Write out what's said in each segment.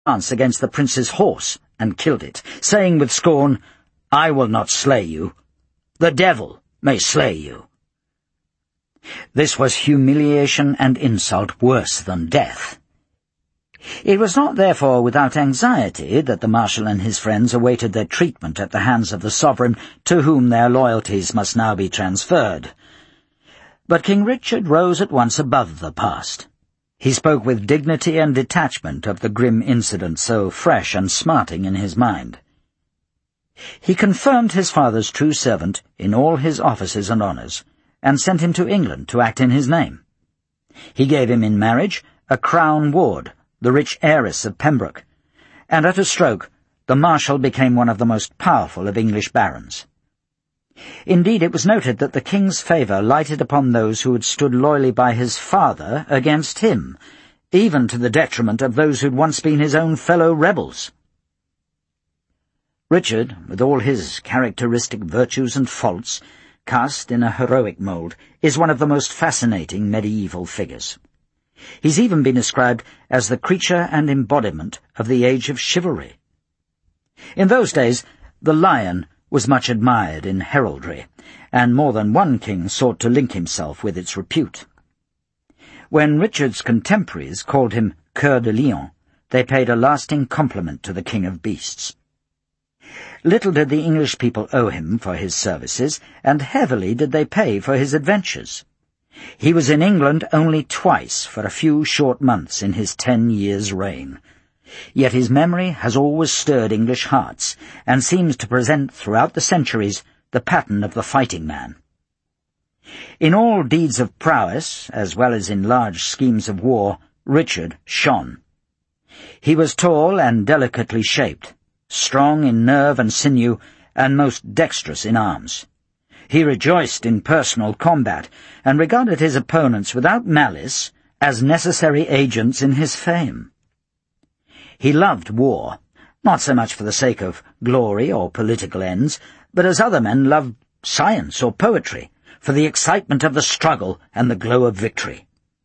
lance against the prince's horse and killed it, saying with scorn, "I will not slay you. The devil may slay you." This was humiliation and insult worse than death. It was not therefore without anxiety that the Marshal and his friends awaited their treatment at the hands of the sovereign to whom their loyalties must now be transferred. But King Richard rose at once above the past. He spoke with dignity and detachment of the grim incident so fresh and smarting in his mind. He confirmed his father's true servant in all his offices and honours, and sent him to England to act in his name. He gave him in marriage a crown ward, the rich heiress of Pembroke, and at a stroke the Marshal became one of the most powerful of English barons. Indeed, it was noted that the king's favour lighted upon those who had stood loyally by his father against him, even to the detriment of those who had once been his own fellow rebels. Richard, with all his characteristic virtues and faults, cast in a heroic mould, is one of the most fascinating medieval figures. He's even been described as the creature and embodiment of the age of chivalry. In those days, the lion was much admired in heraldry, and more than one king sought to link himself with its repute. When Richard's contemporaries called him Coeur de Lion, they paid a lasting compliment to the king of beasts. Little did the English people owe him for his services, and heavily did they pay for his adventures. He was in England only twice for a few short months in his 10 years' reign. Yet his memory has always stirred English hearts, and seems to present throughout the centuries the pattern of the fighting man. In all deeds of prowess, as well as in large schemes of war, Richard shone. He was tall and delicately shaped, strong in nerve and sinew, and most dexterous in arms. He rejoiced in personal combat, and regarded his opponents without malice as necessary agents in his fame. He loved war, not so much for the sake of glory or political ends, but as other men loved science or poetry, for the excitement of the struggle and the glow of victory.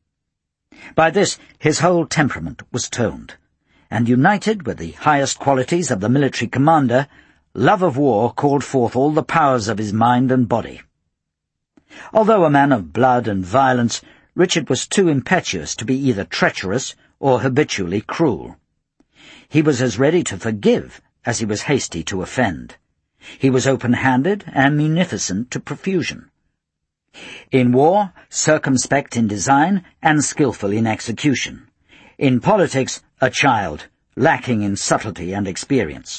By this his whole temperament was toned, and united with the highest qualities of the military commander, love of war called forth all the powers of his mind and body. Although a man of blood and violence, Richard was too impetuous to be either treacherous or habitually cruel. He was as ready to forgive as he was hasty to offend. He was open-handed and munificent to profusion. In war, circumspect in design and skilful in execution. In politics, a child, lacking in subtlety and experience.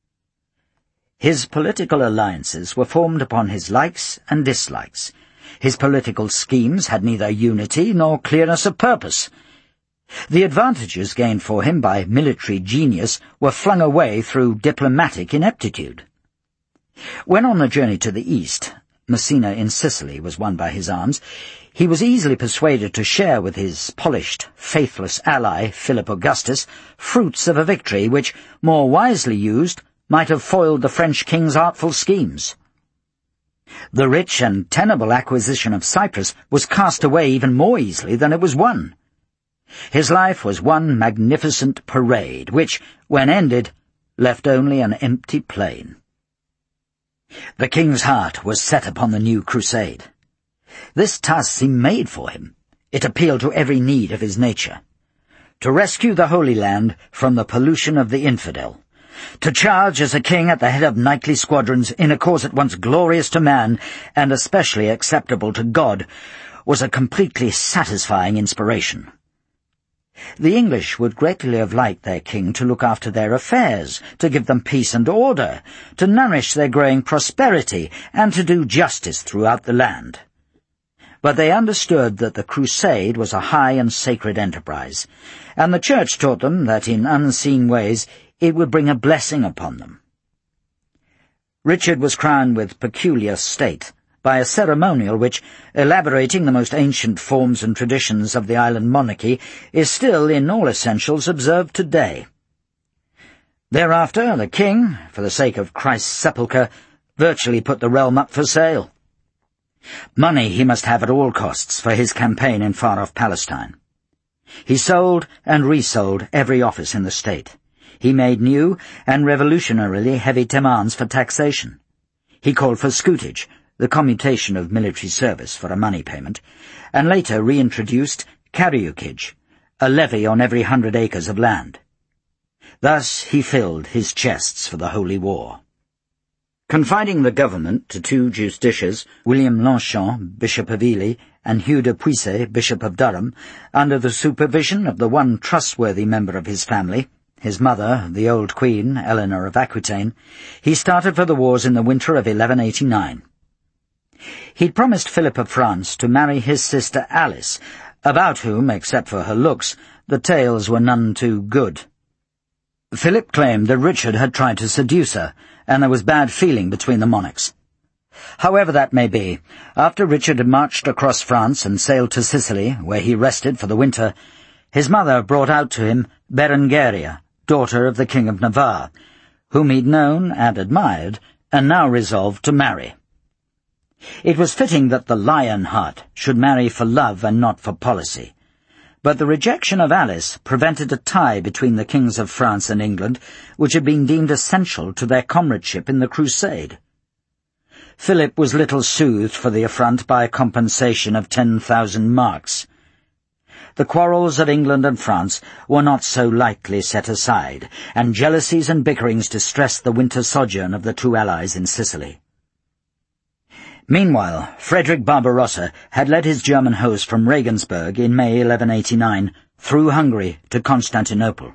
His political alliances were formed upon his likes and dislikes. His political schemes had neither unity nor clearness of purpose. The advantages gained for him by military genius were flung away through diplomatic ineptitude. When on the journey to the east, Messina in Sicily was won by his arms, he was easily persuaded to share with his polished, faithless ally, Philip Augustus, fruits of a victory which, more wisely used, might have foiled the French king's artful schemes. The rich and tenable acquisition of Cyprus was cast away even more easily than it was won. His life was one magnificent parade, which, when ended, left only an empty plain. The king's heart was set upon the new crusade. This task seemed made for him. It appealed to every need of his nature. To rescue the Holy Land from the pollution of the infidel. To charge as a king at the head of knightly squadrons in a cause at once glorious to man and especially acceptable to God was a completely satisfying inspiration. The English would greatly have liked their king to look after their affairs, to give them peace and order, to nourish their growing prosperity, and to do justice throughout the land. But they understood that the crusade was a high and sacred enterprise, and the Church taught them that in unseen ways it would bring a blessing upon them. Richard was crowned with peculiar state by a ceremonial which, elaborating the most ancient forms and traditions of the island monarchy, is still in all essentials observed today. Thereafter the king, for the sake of Christ's sepulchre, virtually put the realm up for sale. Money he must have at all costs for his campaign in far-off Palestine. He sold and resold every office in the state. He made new and revolutionarily heavy demands for taxation. He called for scutage, the commutation of military service for a money payment, and later reintroduced carucage, a levy on every 100 acres of land. Thus he filled his chests for the Holy War. Confiding the government to two justiciars, William Longchamp, Bishop of Ely, and Hugh de Puiset, Bishop of Durham, under the supervision of the one trustworthy member of his family, his mother, the old Queen, Eleanor of Aquitaine, he started for the wars in the winter of 1189. He'd promised Philip of France to marry his sister Alice, about whom, except for her looks, the tales were none too good. Philip claimed that Richard had tried to seduce her, and there was bad feeling between the monarchs. However that may be, after Richard had marched across France and sailed to Sicily, where he rested for the winter, his mother brought out to him Berengaria, daughter of the King of Navarre, whom he'd known and admired, and now resolved to marry. It was fitting that the Lionheart should marry for love and not for policy, but the rejection of Alice prevented a tie between the kings of France and England, which had been deemed essential to their comradeship in the Crusade. Philip was little soothed for the affront by a compensation of 10,000 marks. The quarrels of England and France were not so lightly set aside, and jealousies and bickerings distressed the winter sojourn of the two allies in Sicily. Meanwhile, Frederick Barbarossa had led his German host from Regensburg in May 1189 through Hungary to Constantinople.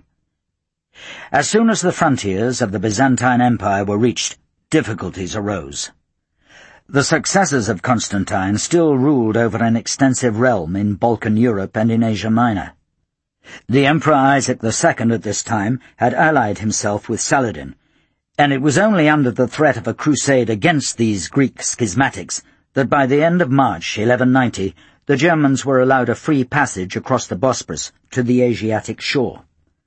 As soon as the frontiers of the Byzantine Empire were reached, difficulties arose. The successors of Constantine still ruled over an extensive realm in Balkan Europe and in Asia Minor. The Emperor Isaac II at this time had allied himself with Saladin, and it was only under the threat of a crusade against these Greek schismatics that by the end of March 1190 the Germans were allowed a free passage across the Bosporus to the Asiatic shore.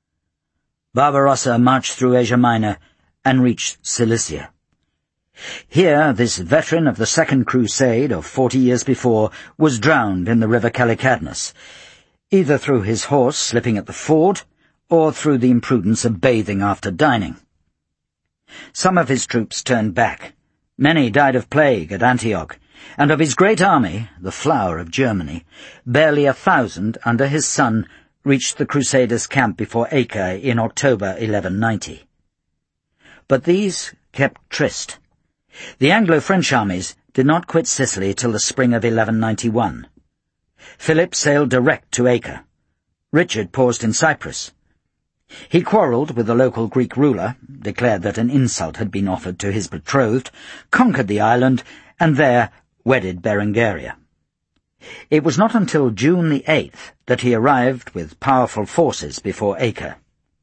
Barbarossa marched through Asia Minor and reached Cilicia. Here this veteran of the Second Crusade of 40 years before was drowned in the river Callicadnus, either through his horse slipping at the ford or through the imprudence of bathing after dining. Some of his troops turned back. Many died of plague at Antioch, and of his great army, the flower of Germany, barely 1,000 under his son reached the Crusaders' camp before Acre in October 1190. But these kept tryst. The Anglo-French armies did not quit Sicily till the spring of 1191. Philip sailed direct to Acre. Richard paused in Cyprus. He quarrelled with the local Greek ruler, declared that an insult had been offered to his betrothed, conquered the island, and there wedded Berengaria. It was not until June the 8th that he arrived with powerful forces before Acre.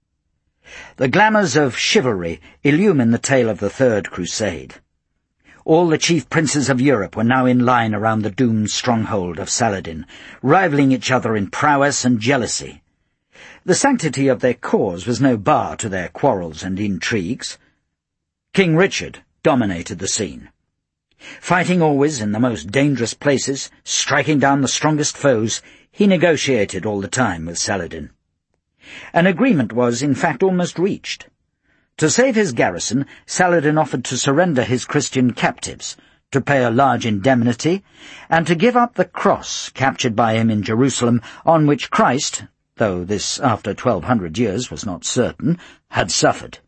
The glamours of chivalry illumine the tale of the Third Crusade. All the chief princes of Europe were now in line around the doomed stronghold of Saladin, rivaling each other in prowess and jealousy. The sanctity of their cause was no bar to their quarrels and intrigues. King Richard dominated the scene. Fighting always in the most dangerous places, striking down the strongest foes, he negotiated all the time with Saladin. An agreement was, in fact, almost reached. To save his garrison, Saladin offered to surrender his Christian captives, to pay a large indemnity, and to give up the cross captured by him in Jerusalem, on which Christ, though this after 1,200 years was not certain, had suffered.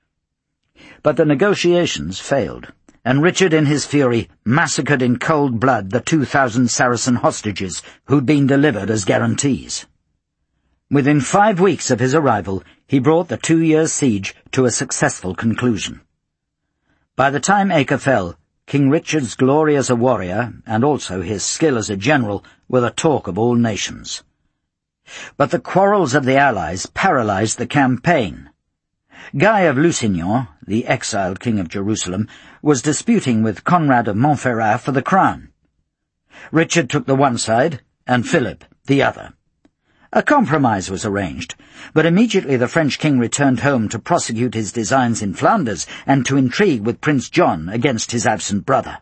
But the negotiations failed, and Richard in his fury massacred in cold blood the 2,000 Saracen hostages who'd been delivered as guarantees. Within 5 weeks of his arrival, he brought the 2-year siege to a successful conclusion. By the time Acre fell, King Richard's glory as a warrior, and also his skill as a general, were the talk of all nations. But the quarrels of the allies paralyzed the campaign. Guy of Lusignan, the exiled king of Jerusalem, was disputing with Conrad of Montferrat for the crown. Richard took the one side, and Philip the other. A compromise was arranged, but immediately the French king returned home to prosecute his designs in Flanders and to intrigue with Prince John against his absent brother.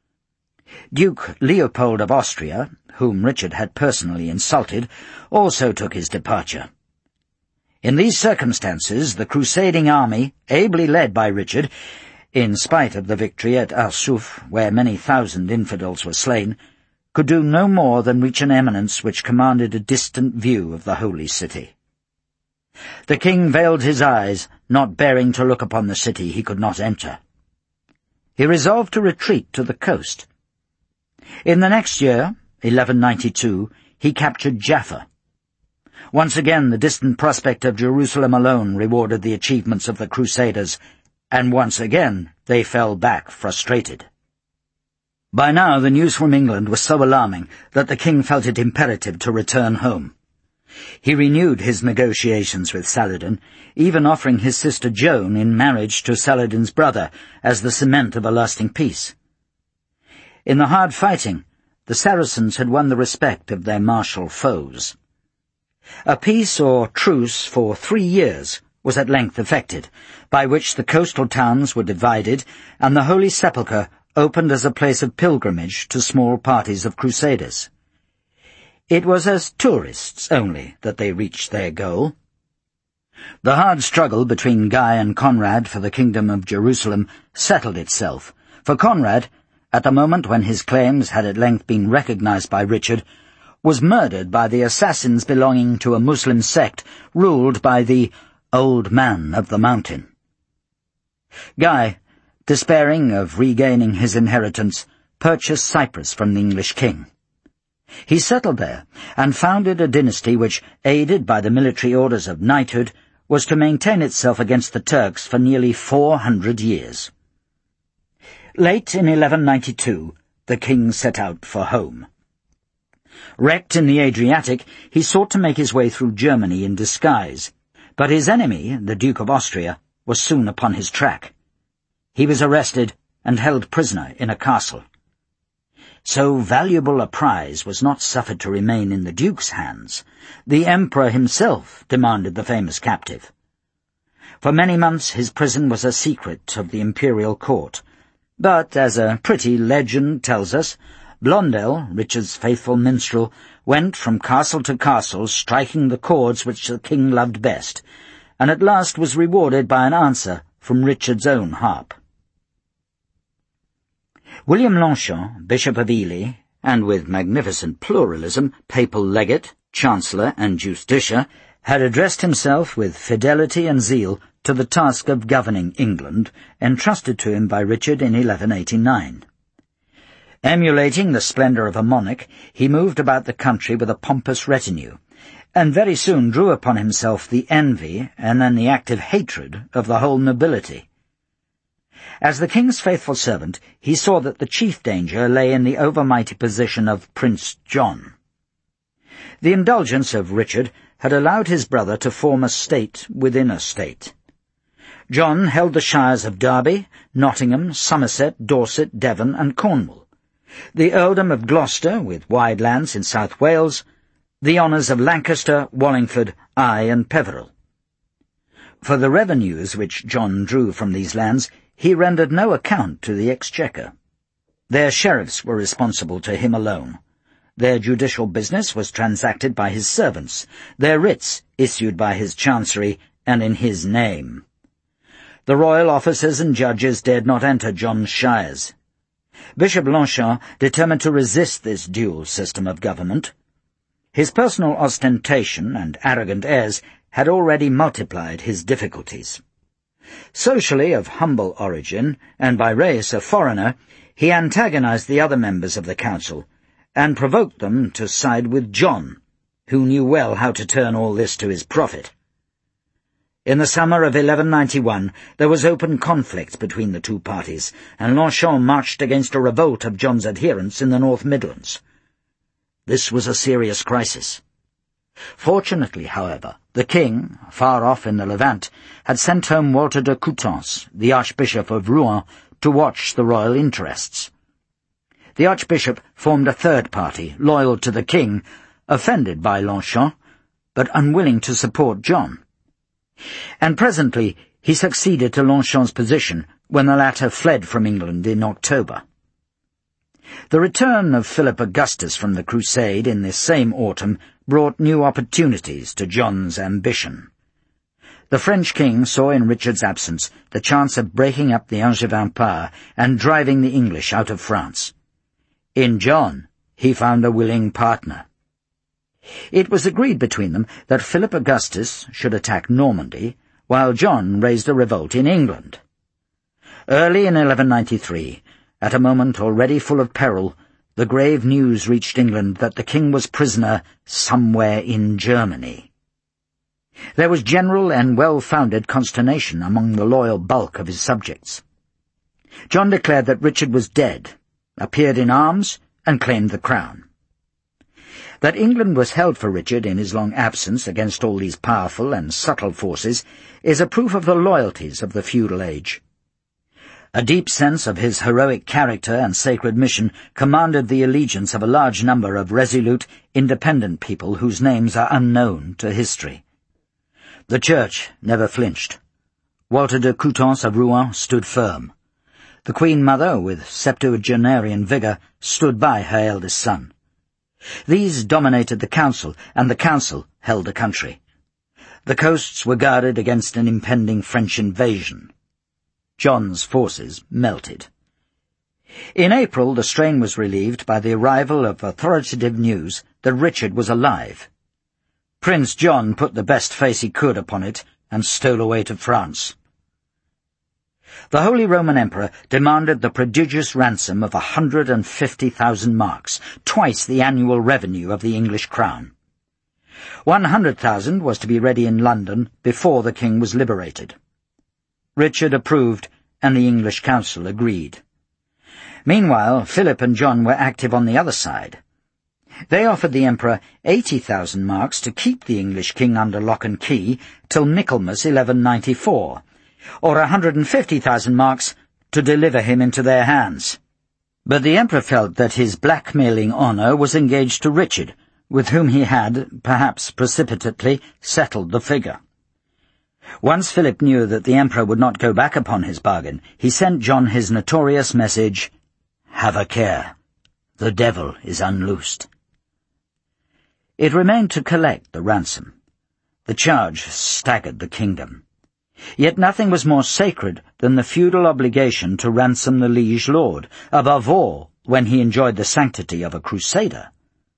Duke Leopold of Austria, whom Richard had personally insulted, also took his departure. In these circumstances, the crusading army, ably led by Richard, in spite of the victory at Arsuf, where many thousand infidels were slain, could do no more than reach an eminence which commanded a distant view of the holy city. The king veiled his eyes, not bearing to look upon the city he could not enter. He resolved to retreat to the coast. In the next year, 1192, he captured Jaffa. Once again the distant prospect of Jerusalem alone rewarded the achievements of the Crusaders, and once again they fell back frustrated. By now the news from England was so alarming that the king felt it imperative to return home. He renewed his negotiations with Saladin, even offering his sister Joan in marriage to Saladin's brother as the cement of a lasting peace. In the hard fighting, the Saracens had won the respect of their martial foes. A peace or truce for 3 years was at length effected, by which the coastal towns were divided and the Holy Sepulchre opened as a place of pilgrimage to small parties of crusaders. It was as tourists only that they reached their goal. The hard struggle between Guy and Conrad for the kingdom of Jerusalem settled itself, for Conrad, at the moment when his claims had at length been recognized by Richard, was murdered by the assassins belonging to a Muslim sect ruled by the Old Man of the Mountain. Guy, despairing of regaining his inheritance, purchased Cyprus from the English king. He settled there and founded a dynasty which, aided by the military orders of knighthood, was to maintain itself against the Turks for nearly 400 years. Late in 1192, the king set out for home. Wrecked in the Adriatic, he sought to make his way through Germany in disguise, but his enemy, the Duke of Austria, was soon upon his track. He was arrested and held prisoner in a castle. So valuable a prize was not suffered to remain in the Duke's hands. The Emperor himself demanded the famous captive. For many months his prison was a secret of the imperial court, but, as a pretty legend tells us, Blondel, Richard's faithful minstrel, went from castle to castle striking the chords which the king loved best, and at last was rewarded by an answer from Richard's own harp. William Longchamp, Bishop of Ely, and with magnificent pluralism, papal legate, chancellor, and justiciar, had addressed himself with fidelity and zeal to the task of governing England, entrusted to him by Richard in 1189. Emulating the splendour of a monarch, he moved about the country with a pompous retinue, and very soon drew upon himself the envy and then the active hatred of the whole nobility. As the king's faithful servant, he saw that the chief danger lay in the overmighty position of Prince John. The indulgence of Richard had allowed his brother to form a state within a state. John held the shires of Derby, Nottingham, Somerset, Dorset, Devon, and Cornwall, the earldom of Gloucester, with wide lands in South Wales, the honours of Lancaster, Wallingford, Eye, and Peveril. For the revenues which John drew from these lands, he rendered no account to the exchequer. Their sheriffs were responsible to him alone. Their judicial business was transacted by his servants, their writs issued by his chancery and in his name. The royal officers and judges dared not enter John's shires. Bishop Longchamp determined to resist this dual system of government. His personal ostentation and arrogant airs had already multiplied his difficulties. Socially of humble origin, and by race a foreigner, he antagonized the other members of the council, and provoked them to side with John, who knew well how to turn all this to his profit. In the summer of 1191 there was open conflict between the two parties, and Longchamp marched against a revolt of John's adherents in the North Midlands. This was a serious crisis. Fortunately, however, the king, far off in the Levant, had sent home Walter de Coutances, the Archbishop of Rouen, to watch the royal interests. The Archbishop formed a third party, loyal to the king, offended by Longchamp, but unwilling to support John. And presently he succeeded to Longchamp's position when the latter fled from England in October. The return of Philip Augustus from the crusade in this same autumn brought new opportunities to John's ambition. The French king saw in Richard's absence the chance of breaking up the Angevin power and driving the English out of France. In John, he found a willing partner. It was agreed between them that Philip Augustus should attack Normandy, while John raised a revolt in England. Early in 1193, at a moment already full of peril, the grave news reached England that the king was prisoner somewhere in Germany. There was general and well-founded consternation among the loyal bulk of his subjects. John declared that Richard was dead, appeared in arms, and claimed the crown. That England was held for Richard in his long absence against all these powerful and subtle forces is a proof of the loyalties of the feudal age. A deep sense of his heroic character and sacred mission commanded the allegiance of a large number of resolute, independent people whose names are unknown to history. The Church never flinched. Walter de Coutances of Rouen stood firm. The Queen Mother, with septuagenarian vigour, stood by her eldest son. These dominated the council, and the council held the country. The coasts were guarded against an impending French invasion. John's forces melted. In April, the strain was relieved by the arrival of authoritative news that Richard was alive. Prince John put the best face he could upon it and stole away to France. The Holy Roman Emperor demanded the prodigious ransom of 150,000 marks, twice the annual revenue of the English crown. 100,000 was to be ready in London before the king was liberated. Richard approved, and the English council agreed. Meanwhile, Philip and John were active on the other side. They offered the emperor 80,000 marks to keep the English king under lock and key till Michaelmas 1194, or 150,000 marks to deliver him into their hands. But the emperor felt that his blackmailing honour was engaged to Richard, with whom he had, perhaps precipitately, settled the figure. Once Philip knew that the emperor would not go back upon his bargain, he sent John his notorious message, "Have a care. The devil is unloosed." It remained to collect the ransom. The charge staggered the kingdom. Yet nothing was more sacred than the feudal obligation to ransom the liege lord, above all when he enjoyed the sanctity of a crusader.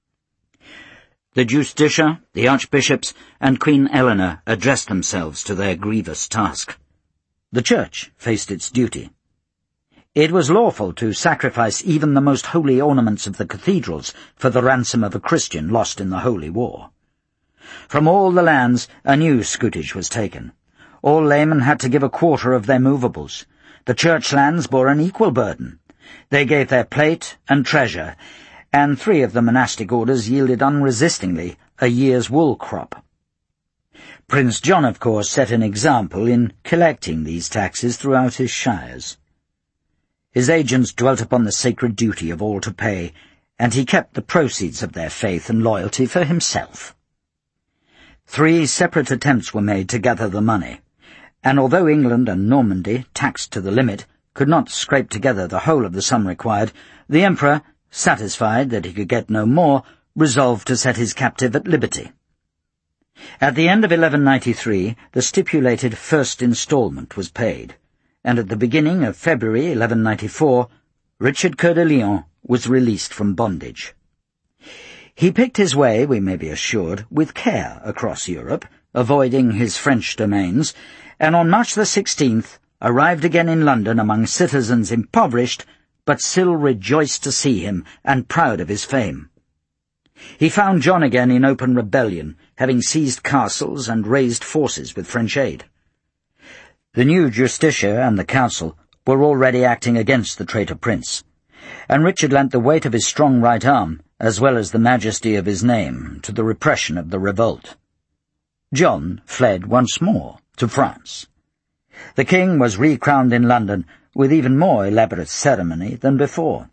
The Justiciar, the archbishops, and Queen Eleanor addressed themselves to their grievous task. The Church faced its duty. It was lawful to sacrifice even the most holy ornaments of the cathedrals for the ransom of a Christian lost in the Holy War. From all the lands a new scutage was taken. All laymen had to give a quarter of their movables. The church lands bore an equal burden. They gave their plate and treasure, and 3 of the monastic orders yielded unresistingly a year's wool crop. Prince John, of course, set an example in collecting these taxes throughout his shires. His agents dwelt upon the sacred duty of all to pay, and he kept the proceeds of their faith and loyalty for himself. 3 separate attempts were made to gather the money, and although England and Normandy, taxed to the limit, could not scrape together the whole of the sum required, the emperor, satisfied that he could get no more, resolved to set his captive at liberty. At the end of 1193, the stipulated first instalment was paid, and at the beginning of February 1194, Richard Coeur de Lion was released from bondage. He picked his way, we may be assured, with care across Europe, avoiding his French domains, and on March the 16th arrived again in London among citizens impoverished, but still rejoiced to see him and proud of his fame. He found John again in open rebellion, having seized castles and raised forces with French aid. The new Justiciar and the council were already acting against the traitor prince, and Richard lent the weight of his strong right arm, as well as the majesty of his name, to the repression of the revolt. John fled once more to France. The king was recrowned in London with even more elaborate ceremony than before.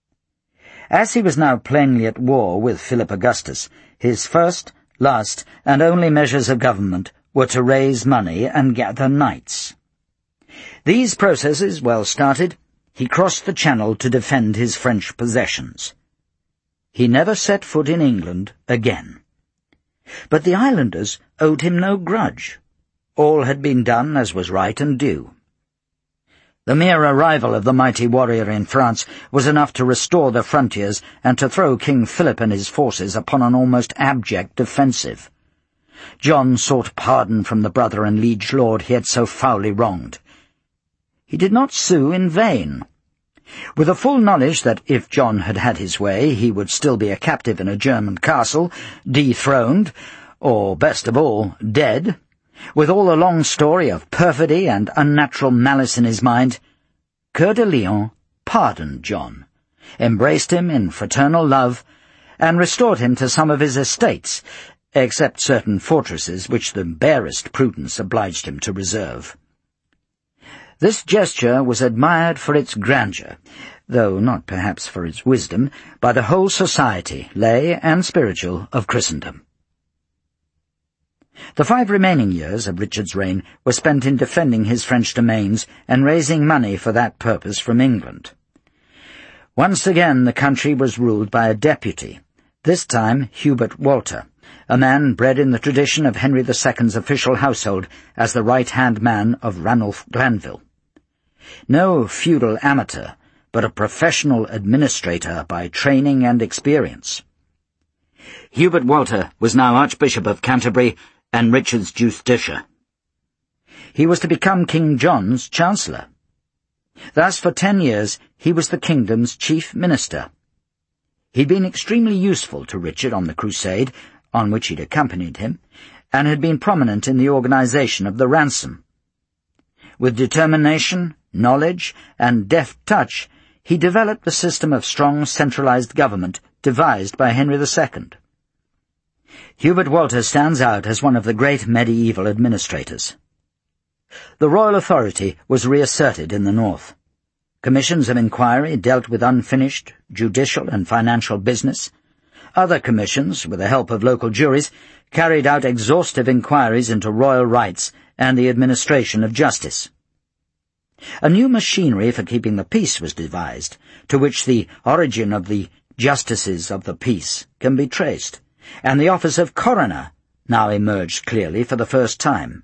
As he was now plainly at war with Philip Augustus, his first, last, and only measures of government were to raise money and gather knights. These processes well started, he crossed the Channel to defend his French possessions. He never set foot in England again. But the islanders owed him no grudge. All had been done as was right and due. The mere arrival of the mighty warrior in France was enough to restore the frontiers and to throw King Philip and his forces upon an almost abject defensive. John sought pardon from the brother and liege lord he had so foully wronged. He did not sue in vain. With a full knowledge that if John had had his way, he would still be a captive in a German castle, dethroned, or, best of all, dead, with all a long story of perfidy and unnatural malice in his mind, Coeur de Lion pardoned John, embraced him in fraternal love, and restored him to some of his estates, except certain fortresses which the barest prudence obliged him to reserve. This gesture was admired for its grandeur, though not perhaps for its wisdom, by the whole society, lay and spiritual, of Christendom. The 5 remaining years of Richard's reign were spent in defending his French domains and raising money for that purpose from England. Once again the country was ruled by a deputy, this time Hubert Walter, a man bred in the tradition of Henry II's official household as the right-hand man of Ranulph Glanville. No feudal amateur, but a professional administrator by training and experience. Hubert Walter was now Archbishop of Canterbury and Richard's justiciar. He was to become King John's chancellor. Thus, for 10 years, he was the kingdom's chief minister. He'd been extremely useful to Richard on the crusade, on which he'd accompanied him, and had been prominent in the organization of the ransom. With determination, knowledge, and deft touch, he developed the system of strong centralized government devised by Henry II. Hubert Walter stands out as one of the great medieval administrators. The royal authority was reasserted in the north. Commissions of inquiry dealt with unfinished judicial and financial business. Other commissions, with the help of local juries, carried out exhaustive inquiries into royal rights and the administration of justice. A new machinery for keeping the peace was devised, to which the origin of the justices of the peace can be traced, and the office of coroner now emerged clearly for the first time.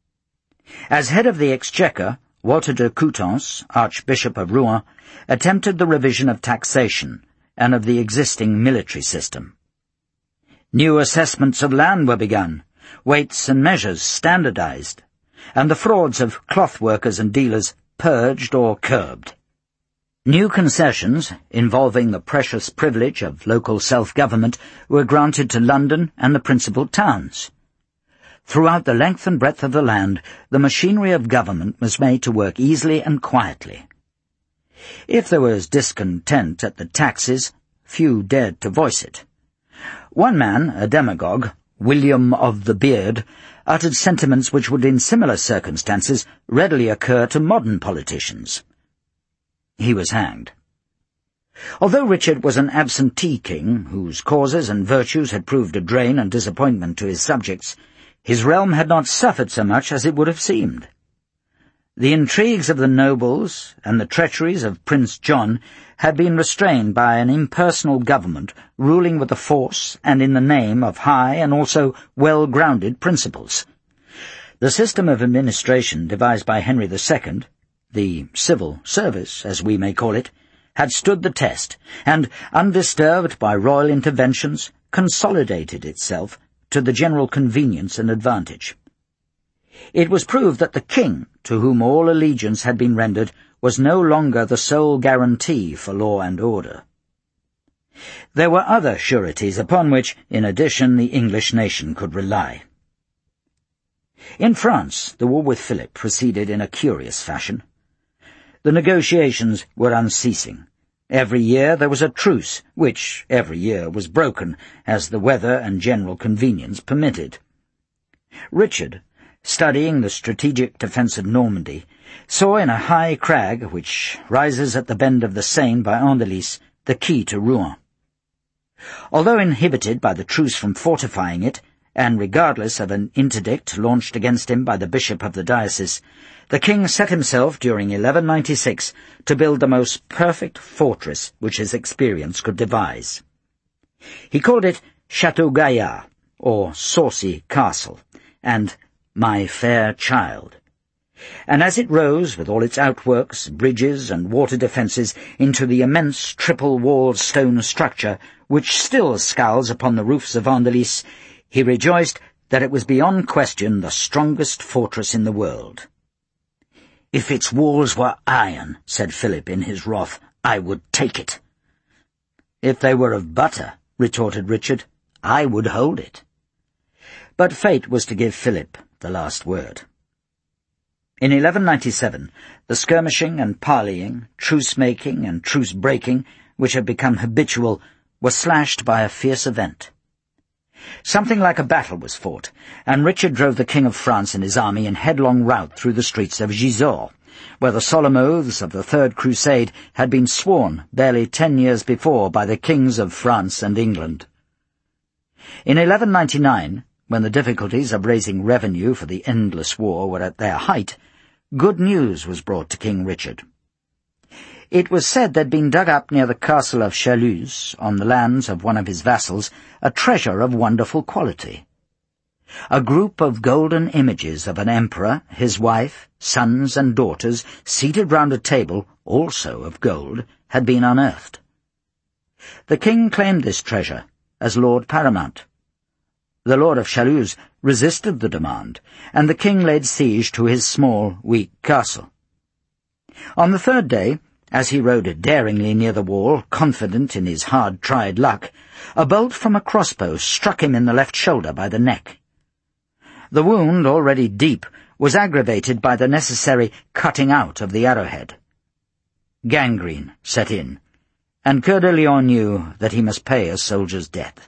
As head of the Exchequer, Walter de Coutances, Archbishop of Rouen, attempted the revision of taxation and of the existing military system. New assessments of land were begun, weights and measures standardized, and the frauds of cloth workers and dealers purged or curbed. New concessions, involving the precious privilege of local self-government, were granted to London and the principal towns. Throughout the length and breadth of the land, the machinery of government was made to work easily and quietly. If there was discontent at the taxes, few dared to voice it. One man, a demagogue, William of the Beard, uttered sentiments which would in similar circumstances readily occur to modern politicians. He was hanged. Although Richard was an absentee king, whose causes and virtues had proved a drain and disappointment to his subjects, his realm had not suffered so much as it would have seemed. The intrigues of the nobles and the treacheries of Prince John had been restrained by an impersonal government ruling with the force and in the name of high and also well-grounded principles. The system of administration devised by Henry II, the civil service, as we may call it, had stood the test, and, undisturbed by royal interventions, consolidated itself to the general convenience and advantage. It was proved that the king, to whom all allegiance had been rendered, was no longer the sole guarantee for law and order. There were other sureties upon which, in addition, the English nation could rely. In France, the war with Philip proceeded in a curious fashion. The negotiations were unceasing. Every year there was a truce, which every year was broken, as the weather and general convenience permitted. Richard, studying the strategic defence of Normandy, saw in a high crag, which rises at the bend of the Seine by Andelys, the key to Rouen. Although inhibited by the truce from fortifying it, and regardless of an interdict launched against him by the bishop of the diocese, the king set himself during 1196 to build the most perfect fortress which his experience could devise. He called it Château Gaillard, or Saucy Castle, and my fair child. And as it rose, with all its outworks, bridges, and water defences, into the immense triple-walled stone structure which still scowls upon the roofs of Andelys, he rejoiced that it was beyond question the strongest fortress in the world. "If its walls were iron," said Philip in his wrath, "I would take it." "If they were of butter," retorted Richard, "I would hold it." But fate was to give Philip the last word. In 1197, the skirmishing and parleying, truce-making and truce-breaking, which had become habitual, were slashed by a fierce event. Something like a battle was fought, and Richard drove the King of France and his army in headlong rout through the streets of Gisors, where the solemn oaths of the Third Crusade had been sworn barely 10 years before by the kings of France and England. In 1199, when the difficulties of raising revenue for the endless war were at their height, good news was brought to King Richard. It was said there'd been dug up near the castle of Chaluz, on the lands of one of his vassals, a treasure of wonderful quality. A group of golden images of an emperor, his wife, sons and daughters, seated round a table, also of gold, had been unearthed. The king claimed this treasure as Lord Paramount. The Lord of Chaluz resisted the demand, and the king laid siege to his small, weak castle. On the third day, as he rode daringly near the wall, confident in his hard-tried luck, a bolt from a crossbow struck him in the left shoulder by the neck. The wound, already deep, was aggravated by the necessary cutting out of the arrowhead. Gangrene set in, and Coeur de Lion knew that he must pay a soldier's death.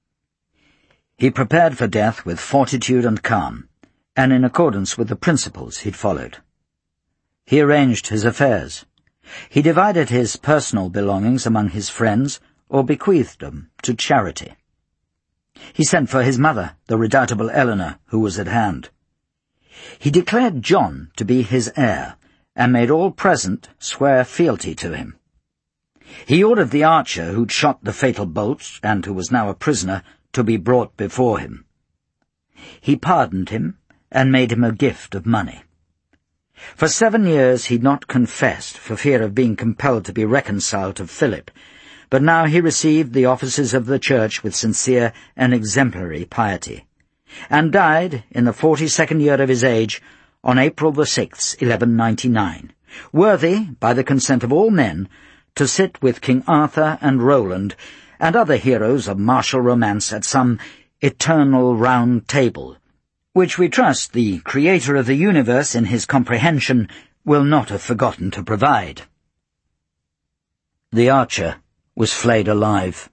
He prepared for death with fortitude and calm, and in accordance with the principles he'd followed. He arranged his affairs. He divided his personal belongings among his friends, or bequeathed them to charity. He sent for his mother, the redoubtable Eleanor, who was at hand. He declared John to be his heir, and made all present swear fealty to him. He ordered the archer who'd shot the fatal bolt, and who was now a prisoner, to be brought before him. He pardoned him, and made him a gift of money. For 7 years he'd not confessed, for fear of being compelled to be reconciled to Philip, but now he received the offices of the church with sincere and exemplary piety, and died in the 42nd year of his age, on April the 6th, 1199, worthy, by the consent of all men, to sit with King Arthur and Roland and other heroes of martial romance at some eternal round table, which we trust the Creator of the universe in his comprehension will not have forgotten to provide. The archer was flayed alive.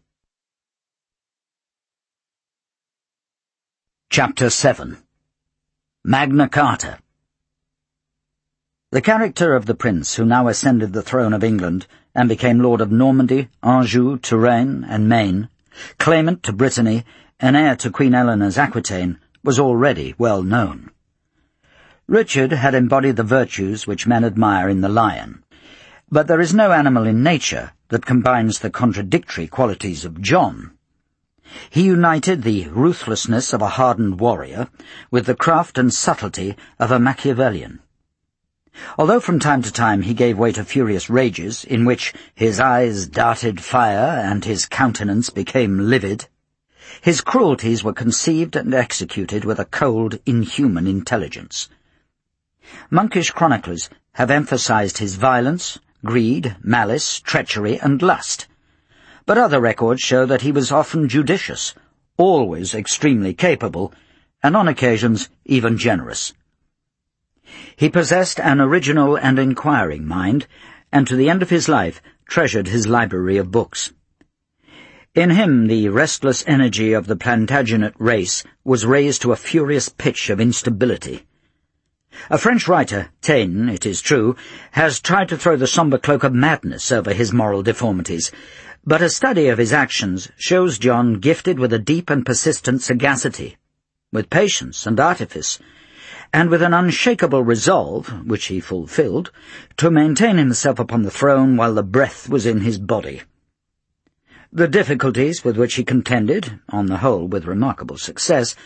Chapter 7. Magna Carta. The character of the prince who now ascended the throne of England and became Lord of Normandy, Anjou, Touraine, and Maine, claimant to Brittany, and heir to Queen Eleanor's Aquitaine, was already well known. Richard had embodied the virtues which men admire in the lion, but there is no animal in nature that combines the contradictory qualities of John. He united the ruthlessness of a hardened warrior with the craft and subtlety of a Machiavellian. Although from time to time he gave way to furious rages, in which his eyes darted fire and his countenance became livid, his cruelties were conceived and executed with a cold, inhuman intelligence. Monkish chroniclers have emphasized his violence, greed, malice, treachery, and lust, but other records show that he was often judicious, always extremely capable, and on occasions even generous. He possessed an original and inquiring mind, and to the end of his life treasured his library of books. In him the restless energy of the Plantagenet race was raised to a furious pitch of instability. A French writer, Taine, it is true, has tried to throw the sombre cloak of madness over his moral deformities, but a study of his actions shows John gifted with a deep and persistent sagacity, with patience and artifice, and with an unshakable resolve, which he fulfilled, to maintain himself upon the throne while the breath was in his body. The difficulties with which he contended, on the whole with remarkable success,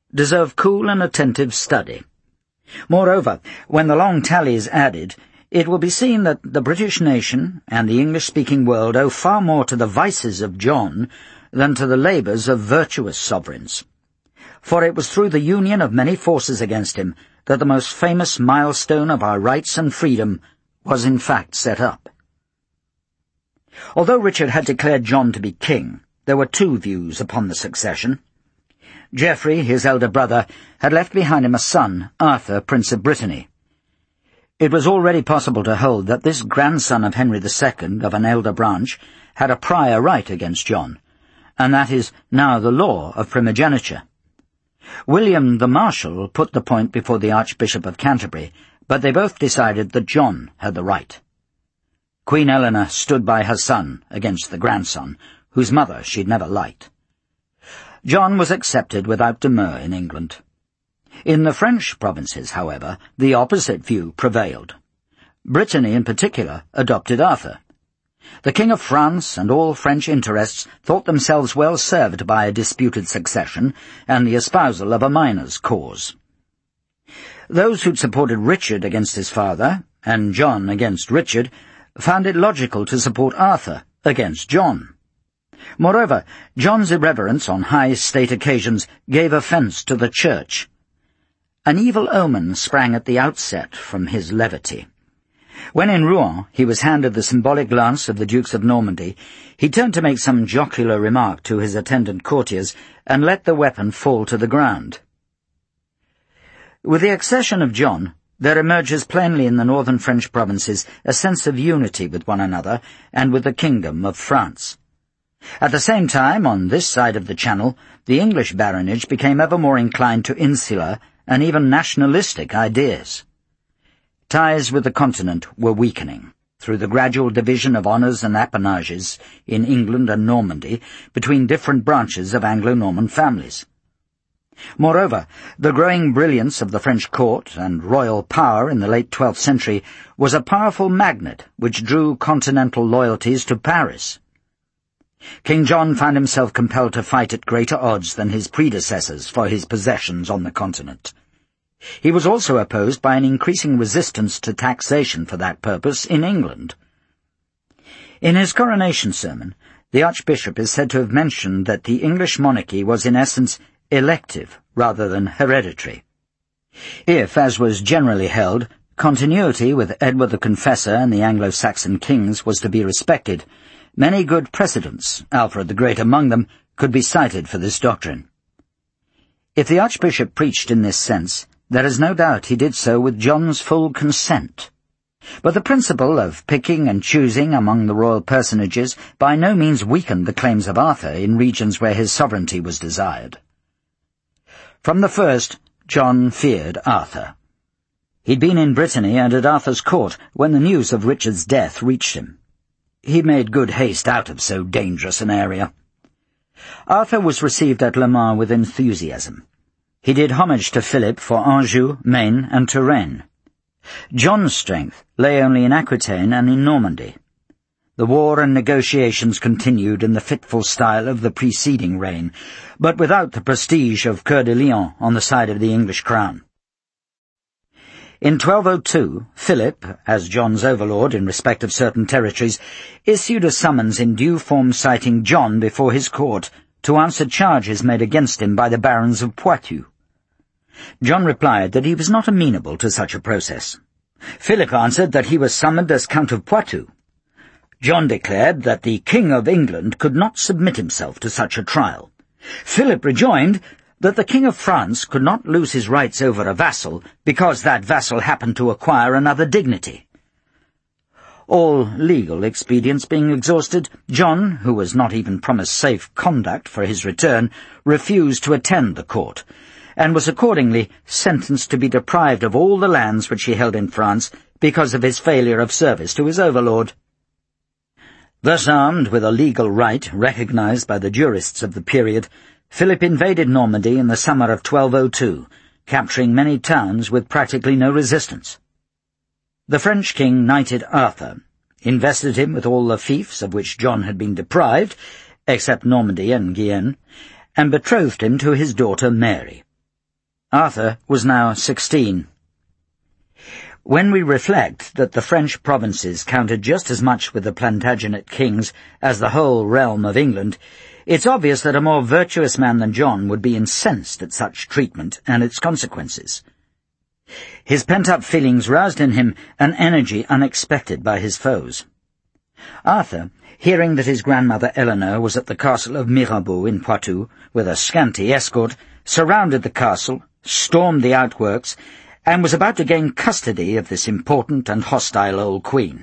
deserve cool and attentive study. Moreover, when the long tally is added, it will be seen that the British nation and the English-speaking world owe far more to the vices of John than to the labours of virtuous sovereigns. For it was through the union of many forces against him that the most famous milestone of our rights and freedom was in fact set up. Although Richard had declared John to be king, there were two views upon the succession. Geoffrey, his elder brother, had left behind him a son, Arthur, Prince of Brittany. It was already possible to hold that this grandson of Henry II, of an elder branch, had a prior right against John, and that is now the law of primogeniture. William the Marshal put the point before the Archbishop of Canterbury, but they both decided that John had the right. Queen Eleanor stood by her son against the grandson, whose mother she'd never liked. John was accepted without demur in England. In the French provinces, however, the opposite view prevailed. Brittany, in particular, adopted Arthur. The King of France and all French interests thought themselves well served by a disputed succession and the espousal of a minor's cause. Those who'd supported Richard against his father, and John against Richard, found it logical to support Arthur against John. Moreover, John's irreverence on high state occasions gave offence to the Church. An evil omen sprang at the outset from his levity. When in Rouen he was handed the symbolic lance of the Dukes of Normandy, he turned to make some jocular remark to his attendant courtiers and let the weapon fall to the ground. With the accession of John, there emerges plainly in the northern French provinces a sense of unity with one another and with the Kingdom of France. At the same time, on this side of the Channel, the English baronage became ever more inclined to insular and even nationalistic ideas. Ties with the continent were weakening, through the gradual division of honours and appanages in England and Normandy between different branches of Anglo-Norman families. Moreover, the growing brilliance of the French court and royal power in the late 12th century was a powerful magnet which drew continental loyalties to Paris. King John found himself compelled to fight at greater odds than his predecessors for his possessions on the continent. He was also opposed by an increasing resistance to taxation for that purpose in England. In his coronation sermon, the Archbishop is said to have mentioned that the English monarchy was in essence elective rather than hereditary. If, as was generally held, continuity with Edward the Confessor and the Anglo-Saxon kings was to be respected, many good precedents, Alfred the Great among them, could be cited for this doctrine. If the Archbishop preached in this sense, there is no doubt he did so with John's full consent. But the principle of picking and choosing among the royal personages by no means weakened the claims of Arthur in regions where his sovereignty was desired. From the first, John feared Arthur. He'd been in Brittany and at Arthur's court when the news of Richard's death reached him. He made good haste out of so dangerous an area. Arthur was received at Le Mans with enthusiasm. He did homage to Philip for Anjou, Maine, and Touraine. John's strength lay only in Aquitaine and in Normandy. The war and negotiations continued in the fitful style of the preceding reign, but without the prestige of Coeur de Lion on the side of the English crown. In 1202, Philip, as John's overlord in respect of certain territories, issued a summons in due form citing John before his court to answer charges made against him by the barons of Poitou. John replied that he was not amenable to such a process. Philip answered that he was summoned as Count of Poitou. John declared that the King of England could not submit himself to such a trial. Philip rejoined that the King of France could not lose his rights over a vassal because that vassal happened to acquire another dignity. All legal expedients being exhausted, John, who was not even promised safe conduct for his return, refused to attend the court, and was accordingly sentenced to be deprived of all the lands which he held in France because of his failure of service to his overlord. Thus armed with a legal right recognized by the jurists of the period, Philip invaded Normandy in the summer of 1202, capturing many towns with practically no resistance. The French king knighted Arthur, invested him with all the fiefs of which John had been deprived, except Normandy and Guienne, and betrothed him to his daughter Mary. Arthur was now 16. When we reflect that the French provinces counted just as much with the Plantagenet kings as the whole realm of England, it's obvious that a more virtuous man than John would be incensed at such treatment and its consequences. His pent-up feelings roused in him an energy unexpected by his foes. Arthur, hearing that his grandmother Eleanor was at the castle of Mirabeau in Poitou with a scanty escort, surrounded the castle, stormed the outworks, and was about to gain custody of this important and hostile old queen.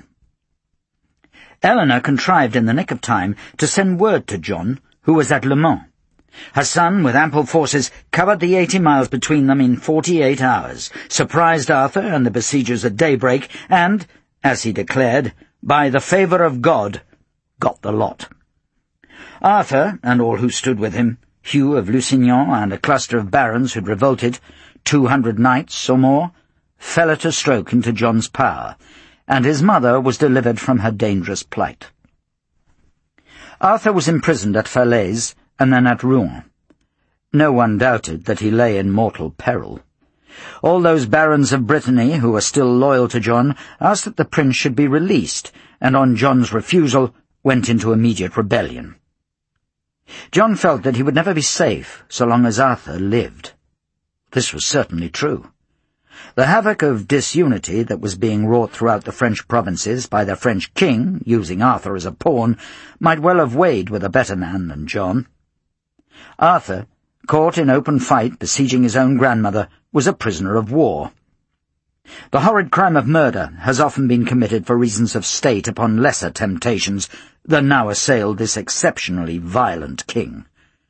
Eleanor contrived in the nick of time to send word to John, who was at Le Mans. Her son, with ample forces, covered the 80 miles between them in 48 hours, surprised Arthur and the besiegers at daybreak, and, as he declared, by the favour of God, got the lot. Arthur, and all who stood with him, Hugh of Lusignan and a cluster of barons who'd revolted, 200 knights or more, fell at a stroke into John's power, and his mother was delivered from her dangerous plight. Arthur was imprisoned at Falaise and then at Rouen. No one doubted that he lay in mortal peril. All those barons of Brittany who were still loyal to John asked that the prince should be released, and on John's refusal went into immediate rebellion. John felt that he would never be safe so long as Arthur lived. This was certainly true. The havoc of disunity that was being wrought throughout the French provinces by the French king, using Arthur as a pawn, might well have weighed with a better man than John. Arthur, caught in open fight besieging his own grandmother, was a prisoner of war. The horrid crime of murder has often been committed for reasons of state upon lesser temptations than now assailed this exceptionally violent king.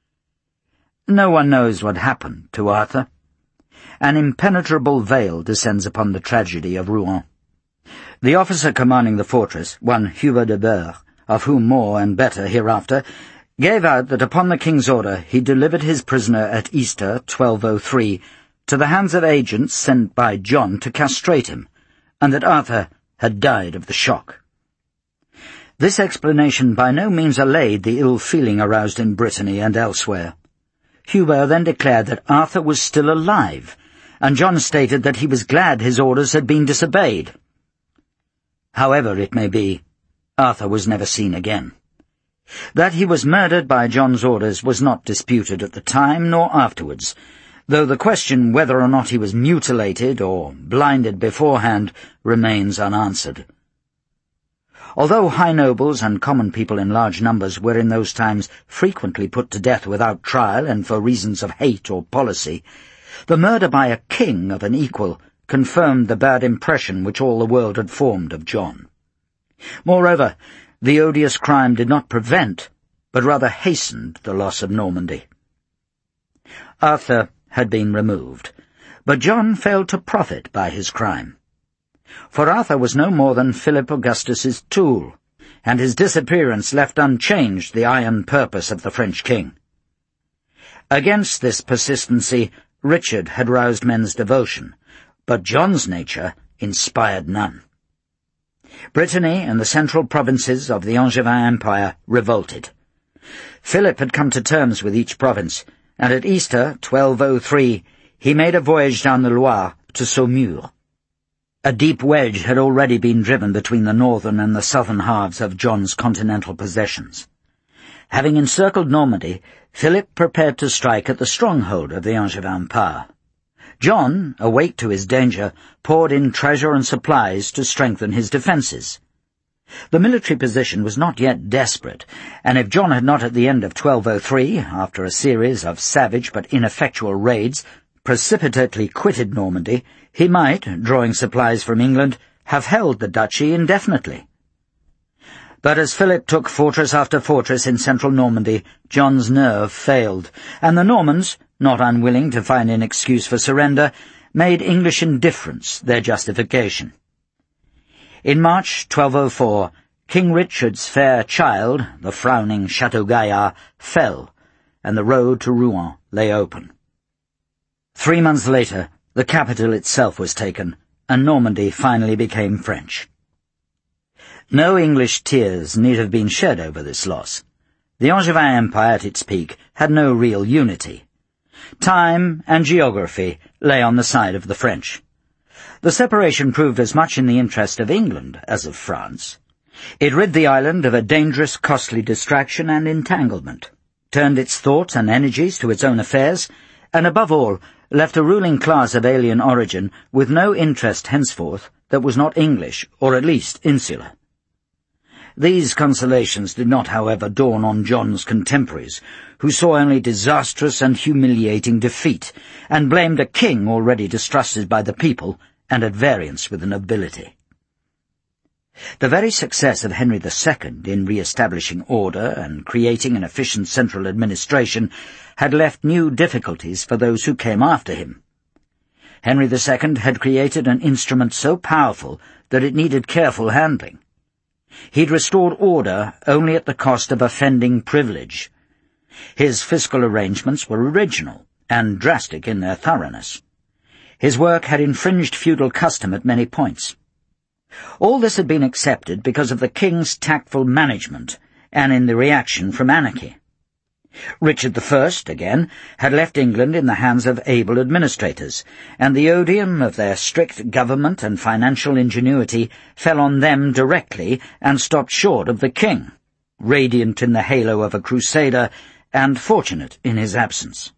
No one knows what happened to Arthur. An impenetrable veil descends upon the tragedy of Rouen. The officer commanding the fortress, one Hubert de Burgh, of whom more and better hereafter, gave out that upon the king's order he delivered his prisoner at Easter 1203 to the hands of agents sent by John to castrate him, and that Arthur had died of the shock. This explanation by no means allayed the ill feeling aroused in Brittany and elsewhere. Hubert then declared that Arthur was still alive, and John stated that he was glad his orders had been disobeyed. However it may be, Arthur was never seen again. That he was murdered by John's orders was not disputed at the time nor afterwards, though the question whether or not he was mutilated or blinded beforehand remains unanswered. Although high nobles and common people in large numbers were in those times frequently put to death without trial and for reasons of hate or policy, the murder by a king of an equal confirmed the bad impression which all the world had formed of John. Moreover, the odious crime did not prevent, but rather hastened the loss of Normandy. Arthur had been removed, but John failed to profit by his crime. For Arthur was no more than Philip Augustus's tool, and his disappearance left unchanged the iron purpose of the French king. Against this persistency, Richard had roused men's devotion, but John's nature inspired none. Brittany and the central provinces of the Angevin Empire revolted. Philip had come to terms with each province, and at Easter 1203 he made a voyage down the Loire to Saumur. A deep wedge had already been driven between the northern and the southern halves of John's continental possessions. Having encircled Normandy, Philip prepared to strike at the stronghold of the Angevin power. John, awake to his danger, poured in treasure and supplies to strengthen his defences. The military position was not yet desperate, and if John had not at the end of 1203, after a series of savage but ineffectual raids, precipitately quitted Normandy, he might, drawing supplies from England, have held the duchy indefinitely. But as Philip took fortress after fortress in central Normandy, John's nerve failed, and the Normans, not unwilling to find an excuse for surrender, made English indifference their justification. In March 1204, King Richard's fair child, the frowning Chateau Gaillard, fell, and the road to Rouen lay open. 3 months later, the capital itself was taken, and Normandy finally became French. No English tears need have been shed over this loss. The Angevin Empire at its peak had no real unity. Time and geography lay on the side of the French. The separation proved as much in the interest of England as of France. It rid the island of a dangerous, costly distraction and entanglement, turned its thoughts and energies to its own affairs, and above all, left a ruling class of alien origin with no interest henceforth that was not English, or at least insular. These consolations did not, however, dawn on John's contemporaries, who saw only disastrous and humiliating defeat, and blamed a king already distrusted by the people and at variance with the nobility. The very success of Henry II in re-establishing order and creating an efficient central administration had left new difficulties for those who came after him. Henry II had created an instrument so powerful that it needed careful handling. He'd restored order only at the cost of offending privilege. His fiscal arrangements were original and drastic in their thoroughness. His work had infringed feudal custom at many points. All this had been accepted because of the king's tactful management and in the reaction from anarchy. Richard I, again, had left England in the hands of able administrators, and the odium of their strict government and financial ingenuity fell on them directly and stopped short of the king, radiant in the halo of a crusader and fortunate in his absence.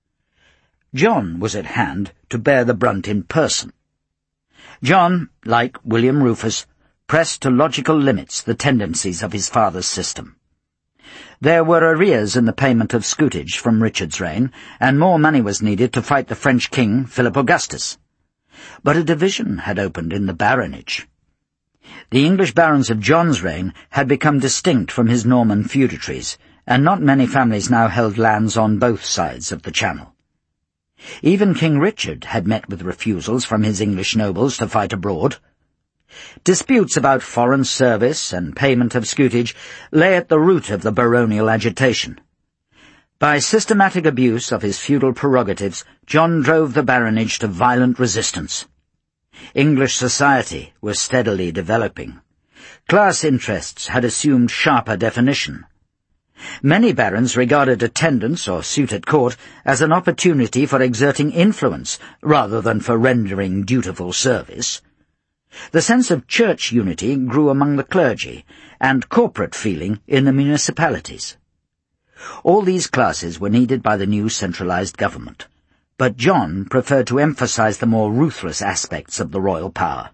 John was at hand to bear the brunt in person. John, like William Rufus, pressed to logical limits the tendencies of his father's system. There were arrears in the payment of scutage from Richard's reign, and more money was needed to fight the French king, Philip Augustus. But a division had opened in the baronage. The English barons of John's reign had become distinct from his Norman feudatories, and not many families now held lands on both sides of the Channel. Even King Richard had met with refusals from his English nobles to fight abroad. Disputes about foreign service and payment of scutage lay at the root of the baronial agitation. By systematic abuse of his feudal prerogatives, John drove the baronage to violent resistance. English society was steadily developing. Class interests had assumed sharper definition. Many barons regarded attendance or suit at court as an opportunity for exerting influence rather than for rendering dutiful service. The sense of church unity grew among the clergy, and corporate feeling in the municipalities. All these classes were needed by the new centralized government, but John preferred to emphasize the more ruthless aspects of the royal power.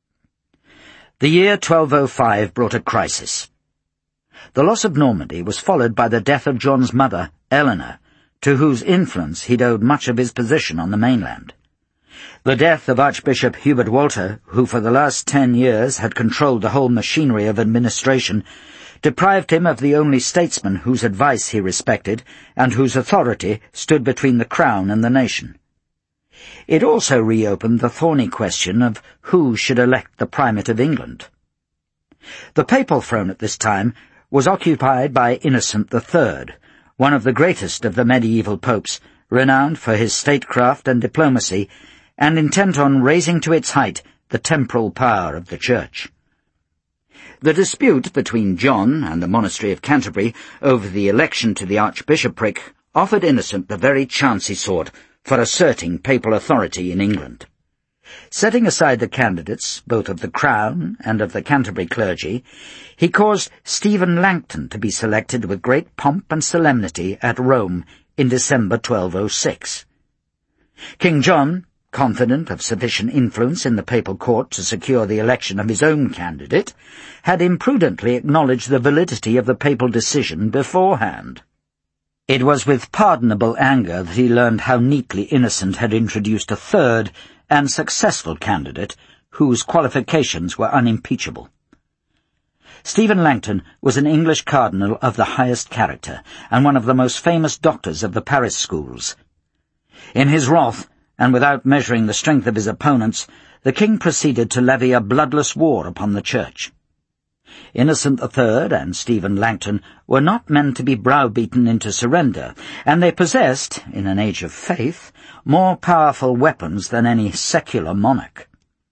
The year 1205 brought a crisis. The loss of Normandy was followed by the death of John's mother, Eleanor, to whose influence he'd owed much of his position on the mainland. The death of Archbishop Hubert Walter, who for the last 10 years had controlled the whole machinery of administration, deprived him of the only statesman whose advice he respected and whose authority stood between the crown and the nation. It also reopened the thorny question of who should elect the primate of England. The papal throne at this time was occupied by Innocent III, one of the greatest of the medieval popes, renowned for his statecraft and diplomacy, and intent on raising to its height the temporal power of the Church. The dispute between John and the monastery of Canterbury over the election to the archbishopric offered Innocent the very chance he sought for asserting papal authority in England. Setting aside the candidates, both of the Crown and of the Canterbury clergy, he caused Stephen Langton to be selected with great pomp and solemnity at Rome in December 1206. King John, confident of sufficient influence in the papal court to secure the election of his own candidate, had imprudently acknowledged the validity of the papal decision beforehand. It was with pardonable anger that he learned how neatly Innocent had introduced a third and successful candidate whose qualifications were unimpeachable. Stephen Langton was an English cardinal of the highest character and one of the most famous doctors of the Paris schools. In his wrath, and without measuring the strength of his opponents, the king proceeded to levy a bloodless war upon the Church. Innocent III and Stephen Langton were not men to be browbeaten into surrender, and they possessed, in an age of faith, more powerful weapons than any secular monarch.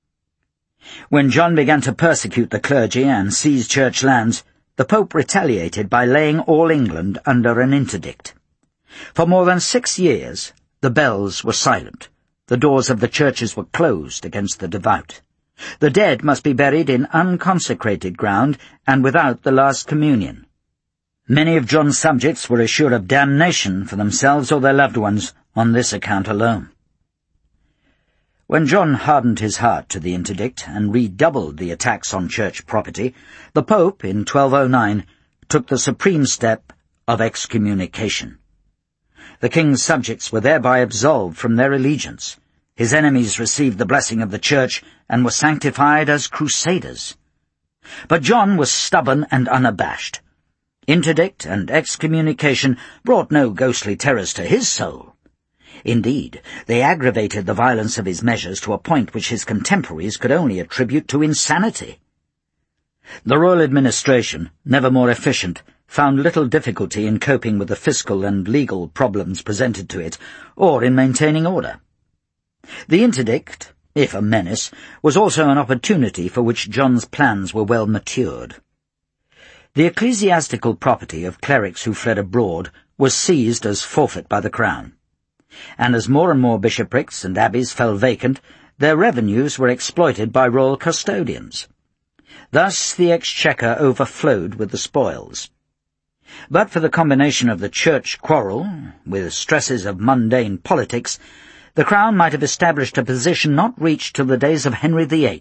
When John began to persecute the clergy and seize church lands, the Pope retaliated by laying all England under an interdict. For more than 6 years, The bells were silent. The doors of the churches were closed against the devout. The dead must be buried in unconsecrated ground and without the last communion. Many of John's subjects were assured of damnation for themselves or their loved ones on this account alone. When John hardened his heart to the interdict and redoubled the attacks on church property, the Pope, in 1209, took the supreme step of excommunication. The king's subjects were thereby absolved from their allegiance. His enemies received the blessing of the church and were sanctified as crusaders. But John was stubborn and unabashed. Interdict and excommunication brought no ghostly terrors to his soul. Indeed, they aggravated the violence of his measures to a point which his contemporaries could only attribute to insanity. The royal administration, never more efficient, found little difficulty in coping with the fiscal and legal problems presented to it, or in maintaining order. The interdict, if a menace, was also an opportunity for which John's plans were well matured. The ecclesiastical property of clerics who fled abroad was seized as forfeit by the crown, and as more and more bishoprics and abbeys fell vacant, their revenues were exploited by royal custodians. Thus the exchequer overflowed with the spoils. But for the combination of the church quarrel with stresses of mundane politics, the crown might have established a position not reached till the days of Henry VIII.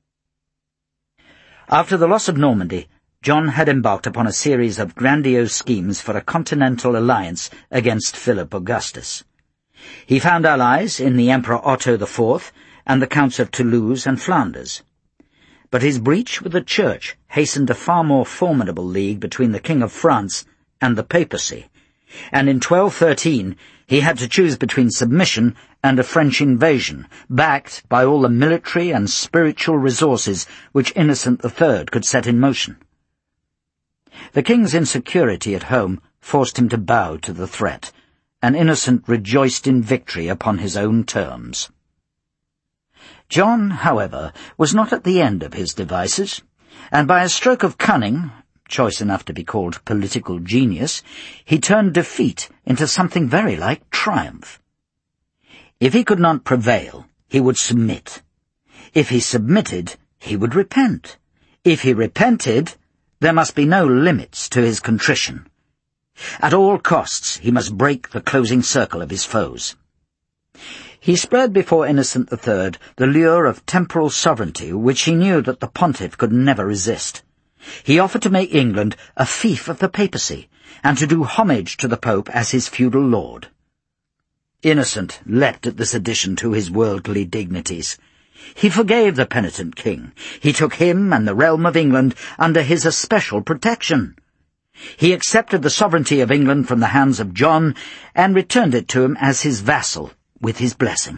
After the loss of Normandy, John had embarked upon a series of grandiose schemes for a continental alliance against Philip Augustus. He found allies in the Emperor Otto IV and the Counts of Toulouse and Flanders. But his breach with the Church hastened a far more formidable league between the King of France and the papacy, and in 1213 he had to choose between submission and a French invasion, backed by all the military and spiritual resources which Innocent III could set in motion. The king's insecurity at home forced him to bow to the threat, and Innocent rejoiced in victory upon his own terms. John, however, was not at the end of his devices, and by a stroke of cunning, choice enough to be called political genius, he turned defeat into something very like triumph. If he could not prevail, he would submit. If he submitted, he would repent. If he repented, there must be no limits to his contrition. At all costs he must break the closing circle of his foes. He spread before Innocent III the lure of temporal sovereignty which he knew that the pontiff could never resist. He offered to make England a fief of the papacy, and to do homage to the Pope as his feudal lord. Innocent leapt at this addition to his worldly dignities. He forgave the penitent king. He took him and the realm of England under his especial protection. He accepted the sovereignty of England from the hands of John, and returned it to him as his vassal, with his blessing.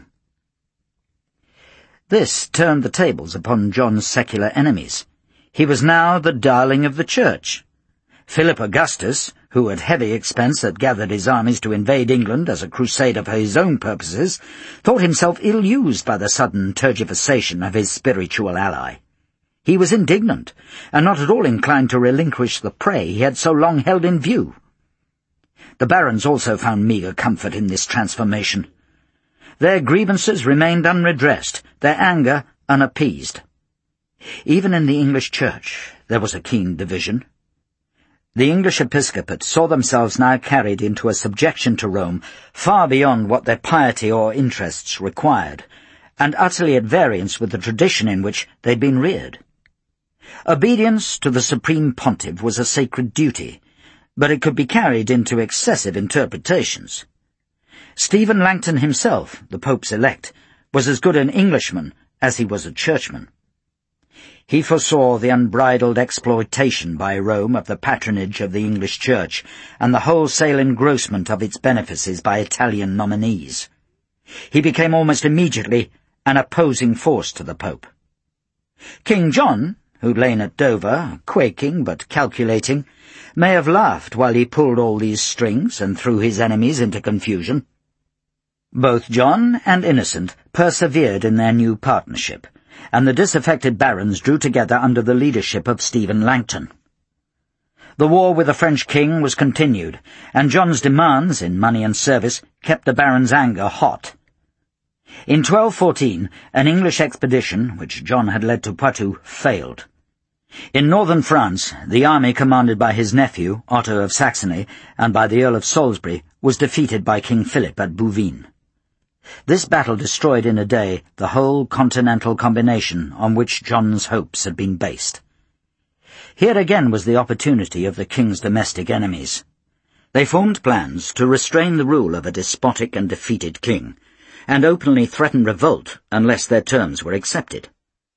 This turned the tables upon John's secular enemies. He was now the darling of the Church. Philip Augustus, who at heavy expense had gathered his armies to invade England as a crusader for his own purposes, thought himself ill-used by the sudden tergiversation of his spiritual ally. He was indignant, and not at all inclined to relinquish the prey he had so long held in view. The barons also found meagre comfort in this transformation. Their grievances remained unredressed, their anger unappeased. Even in the English Church there was a keen division. The English episcopate saw themselves now carried into a subjection to Rome far beyond what their piety or interests required, and utterly at variance with the tradition in which they'd been reared. Obedience to the supreme pontiff was a sacred duty, but it could be carried into excessive interpretations. Stephen Langton himself, the Pope's elect, was as good an Englishman as he was a churchman. He foresaw the unbridled exploitation by Rome of the patronage of the English Church and the wholesale engrossment of its benefices by Italian nominees. He became almost immediately an opposing force to the Pope. King John, who'd lain at Dover, quaking but calculating, may have laughed while he pulled all these strings and threw his enemies into confusion. Both John and Innocent persevered in their new partnership, and the disaffected barons drew together under the leadership of Stephen Langton. The war with the French king was continued, and John's demands in money and service kept the barons' anger hot. In 1214, an English expedition, which John had led to Poitou, failed. In northern France, the army commanded by his nephew, Otto of Saxony, and by the Earl of Salisbury, was defeated by King Philip at Bouvines. This battle destroyed in a day the whole continental combination on which John's hopes had been based. Here again was the opportunity of the king's domestic enemies. They formed plans to restrain the rule of a despotic and defeated king, and openly threatened revolt unless their terms were accepted.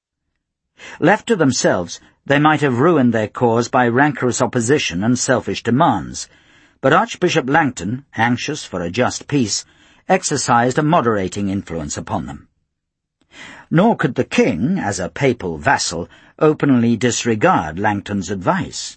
Left to themselves, they might have ruined their cause by rancorous opposition and selfish demands, but Archbishop Langton, anxious for a just peace, exercised a moderating influence upon them. Nor could the king, as a papal vassal, openly disregard Langton's advice.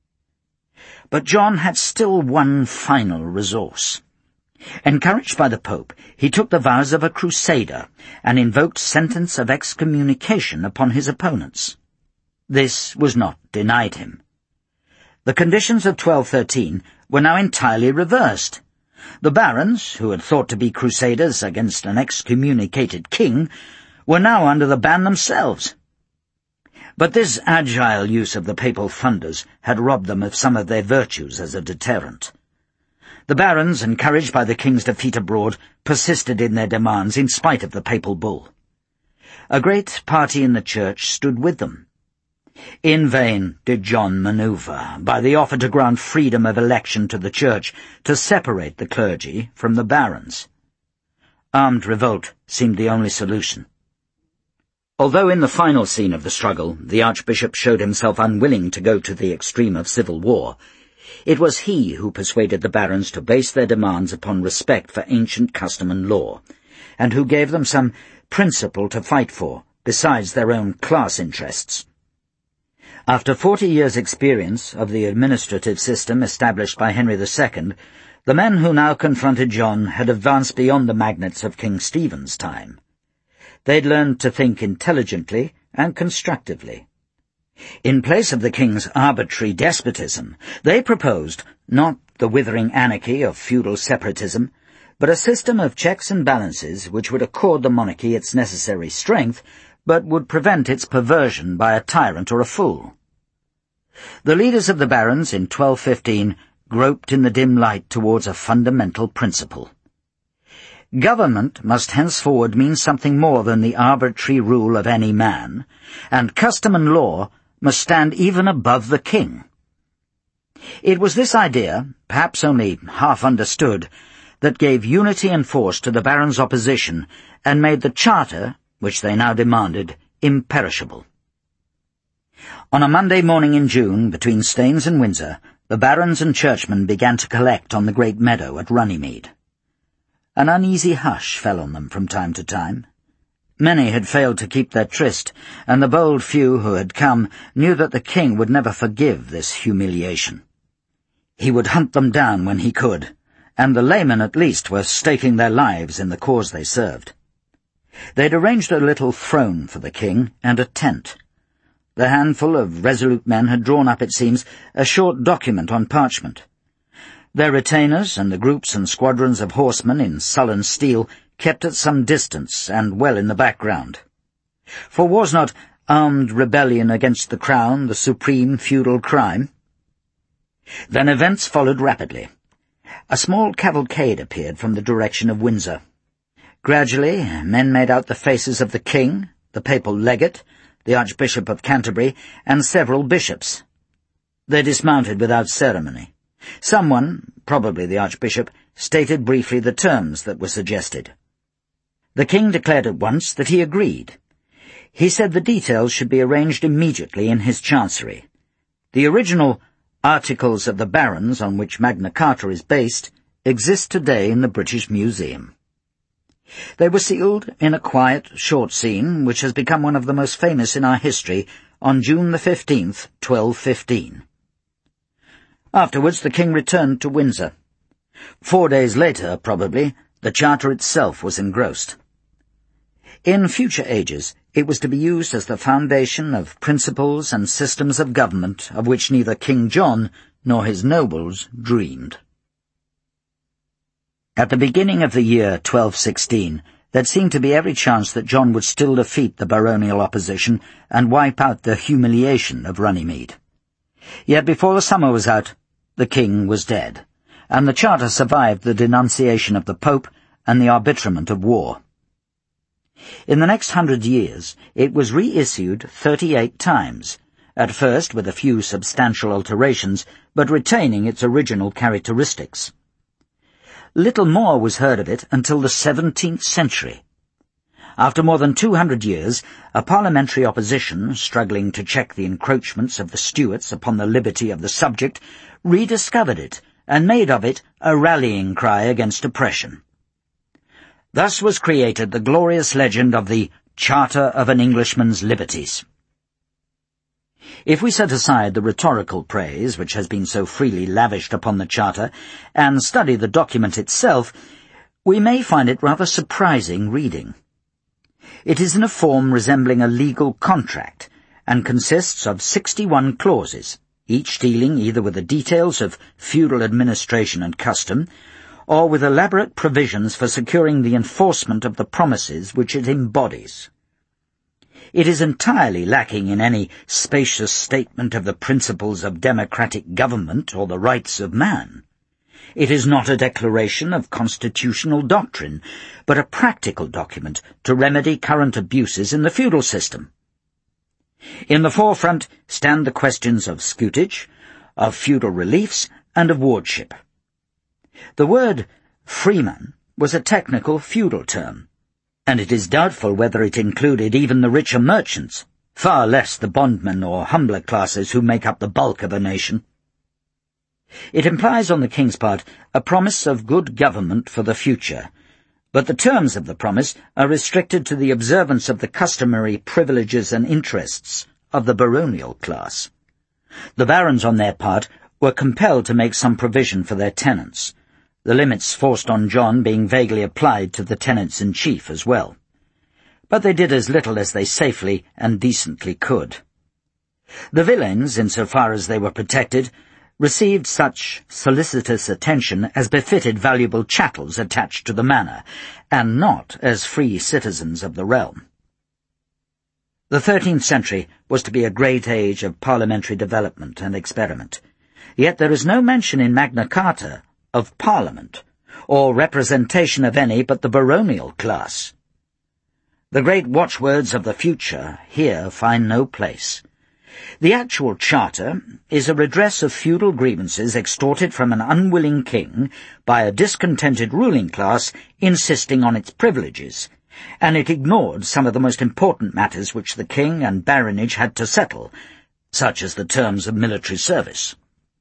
But John had still one final resource. Encouraged by the Pope, he took the vows of a crusader and invoked sentence of excommunication upon his opponents. This was not denied him. The conditions of 1213 were now entirely reversed. The barons, who had thought to be crusaders against an excommunicated king, were now under the ban themselves. But this agile use of the papal thunders had robbed them of some of their virtues as a deterrent. The barons, encouraged by the king's defeat abroad, persisted in their demands in spite of the papal bull. A great party in the church stood with them. In vain did John manoeuvre, by the offer to grant freedom of election to the church, to separate the clergy from the barons. Armed revolt seemed the only solution. Although in the final scene of the struggle the archbishop showed himself unwilling to go to the extreme of civil war, it was he who persuaded the barons to base their demands upon respect for ancient custom and law, and who gave them some principle to fight for, besides their own class interests. After 40 years' experience of the administrative system established by Henry II, the men who now confronted John had advanced beyond the magnates of King Stephen's time. They'd learned to think intelligently and constructively. In place of the king's arbitrary despotism, they proposed not the withering anarchy of feudal separatism, but a system of checks and balances which would accord the monarchy its necessary strength, but would prevent its perversion by a tyrant or a fool. The leaders of the barons in 1215 groped in the dim light towards a fundamental principle. Government must henceforward mean something more than the arbitrary rule of any man, and custom and law must stand even above the king. It was this idea, perhaps only half understood, that gave unity and force to the barons' opposition and made the charter, which they now demanded, imperishable. On a Monday morning in June, between Staines and Windsor, the barons and churchmen began to collect on the great meadow at Runnymede. An uneasy hush fell on them from time to time. Many had failed to keep their tryst, and the bold few who had come knew that the king would never forgive this humiliation. He would hunt them down when he could, and the laymen at least were staking their lives in the cause they served. They'd arranged a little throne for the king and a tent. The handful of resolute men had drawn up, it seems, a short document on parchment. Their retainers and the groups and squadrons of horsemen in sullen steel kept at some distance and well in the background. For was not armed rebellion against the crown the supreme feudal crime? Then events followed rapidly. A small cavalcade appeared from the direction of Windsor. Gradually, men made out the faces of the king, the papal legate, the Archbishop of Canterbury, and several bishops. They dismounted without ceremony. Someone, probably the Archbishop, stated briefly the terms that were suggested. The king declared at once that he agreed. He said the details should be arranged immediately in his chancery. The original Articles of the Barons, on which Magna Carta is based, exist today in the British Museum. They were sealed in a quiet, short scene which has become one of the most famous in our history on June the 15th, 1215. Afterwards the king returned to Windsor. 4 days later, probably, the charter itself was engrossed. In future ages, it was to be used as the foundation of principles and systems of government of which neither King John nor his nobles dreamed. At the beginning of the year 1216, there seemed to be every chance that John would still defeat the baronial opposition and wipe out the humiliation of Runnymede. Yet before the summer was out, the king was dead, and the charter survived the denunciation of the Pope and the arbitrament of war. In the next 100 years, it was reissued 38 times, at first with a few substantial alterations, but retaining its original characteristics. Little more was heard of it until the 17th century. After more than 200 years, a parliamentary opposition, struggling to check the encroachments of the Stuarts upon the liberty of the subject, rediscovered it and made of it a rallying cry against oppression. Thus was created the glorious legend of the Charter of an Englishman's Liberties. If we set aside the rhetorical praise which has been so freely lavished upon the Charter, and study the document itself, we may find it rather surprising reading. It is in a form resembling a legal contract, and consists of 61 clauses, each dealing either with the details of feudal administration and custom, or with elaborate provisions for securing the enforcement of the promises which it embodies. It is entirely lacking in any spacious statement of the principles of democratic government or the rights of man. It is not a declaration of constitutional doctrine, but a practical document to remedy current abuses in the feudal system. In the forefront stand the questions of scutage, of feudal reliefs, and of wardship. The word freeman was a technical feudal term, and it is doubtful whether it included even the richer merchants, far less the bondmen or humbler classes who make up the bulk of a nation. It implies on the king's part a promise of good government for the future, but the terms of the promise are restricted to the observance of the customary privileges and interests of the baronial class. The barons, on their part, were compelled to make some provision for their tenants, the limits forced on John being vaguely applied to the tenants-in-chief as well. But they did as little as they safely and decently could. The villeins, insofar as they were protected, received such solicitous attention as befitted valuable chattels attached to the manor, and not as free citizens of the realm. The 13th century was to be a great age of parliamentary development and experiment, yet there is no mention in Magna Carta of Parliament, or representation of any but the baronial class. The great watchwords of the future here find no place. The actual charter is a redress of feudal grievances extorted from an unwilling king by a discontented ruling class insisting on its privileges, and it ignored some of the most important matters which the king and baronage had to settle, such as the terms of military service.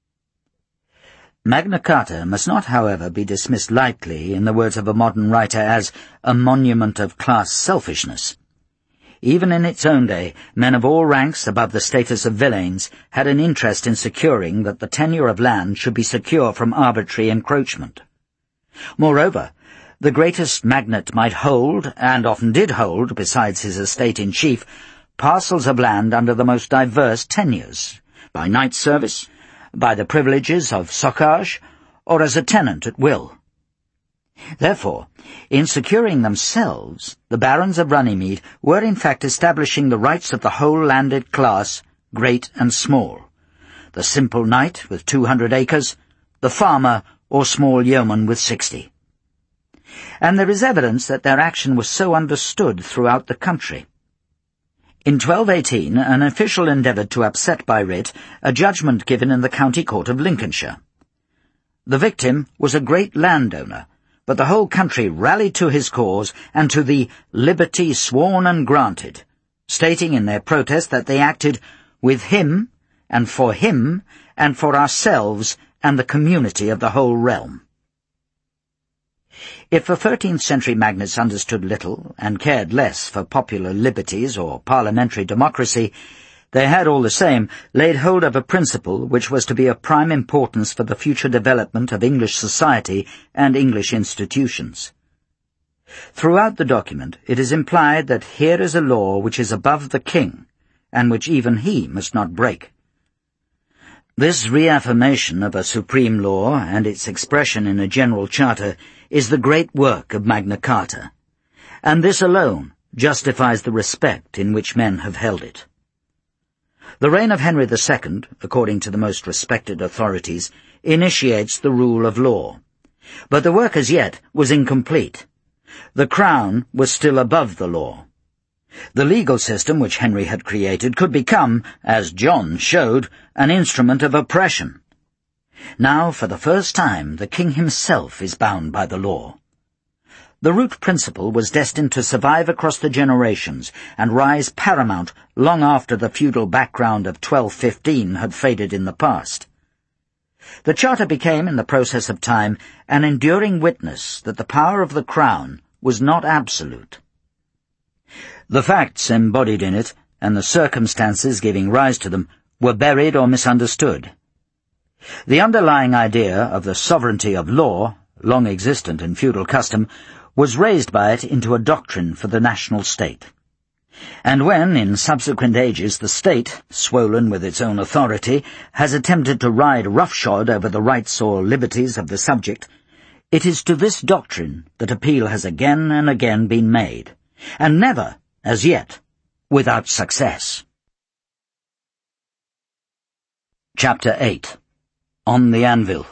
Magna Carta must not, however, be dismissed lightly, in the words of a modern writer, as a monument of class selfishness. Even in its own day, men of all ranks above the status of villeins had an interest in securing that the tenure of land should be secure from arbitrary encroachment. Moreover, the greatest magnate might hold, and often did hold, besides his estate-in-chief, parcels of land under the most diverse tenures, by knight service, by the privileges of socage, or as a tenant at will. Therefore, in securing themselves, the barons of Runnymede were in fact establishing the rights of the whole landed class, great and small, the simple knight with 200 acres, the farmer or small yeoman with 60. And there is evidence that their action was so understood throughout the country. In 1218, an official endeavoured to upset by writ a judgment given in the county court of Lincolnshire. The victim was a great landowner, but the whole country rallied to his cause and to the liberty sworn and granted, stating in their protest that they acted with him and for ourselves and the community of the whole realm. If the 13th century magnates understood little and cared less for popular liberties or parliamentary democracy, they had all the same laid hold of a principle which was to be of prime importance for the future development of English society and English institutions. Throughout the document it is implied that here is a law which is above the king, and which even he must not break. This reaffirmation of a supreme law and its expression in a general charter is the great work of Magna Carta, and this alone justifies the respect in which men have held it. The reign of Henry II, according to the most respected authorities, initiates the rule of law. But the work as yet was incomplete. The crown was still above the law. The legal system which Henry had created could become, as John showed, an instrument of oppression. Now, for the first time, the king himself is bound by the law. The root principle was destined to survive across the generations and rise paramount long after the feudal background of 1215 had faded in the past. The Charter became, in the process of time, an enduring witness that the power of the crown was not absolute. The facts embodied in it, and the circumstances giving rise to them, were buried or misunderstood. The underlying idea of the sovereignty of law, long existent in feudal custom, was raised by it into a doctrine for the national state. And when, in subsequent ages, the state, swollen with its own authority, has attempted to ride roughshod over the rights or liberties of the subject, it is to this doctrine that appeal has again and again been made, and never, as yet, without success. Chapter 8. On the Anvil.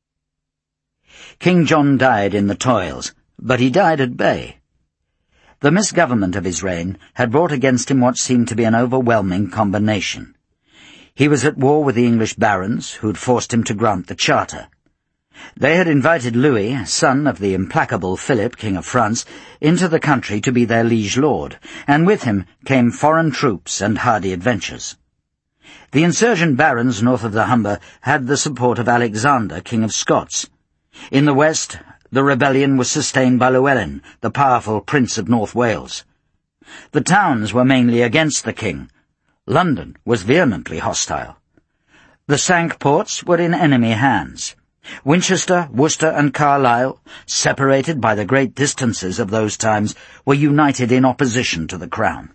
King John died in the toils, but he died at bay. The misgovernment of his reign had brought against him what seemed to be an overwhelming combination. He was at war with the English barons, who'd forced him to grant the charter. They had invited Louis, son of the implacable Philip, King of France, into the country to be their liege lord, and with him came foreign troops and hardy adventures. The insurgent barons north of the Humber had the support of Alexander, King of Scots. In the west, the rebellion was sustained by Llewellyn, the powerful Prince of North Wales. The towns were mainly against the king. London was vehemently hostile. The Cinque Ports were in enemy hands. Winchester, Worcester, and Carlisle, separated by the great distances of those times, were united in opposition to the crown.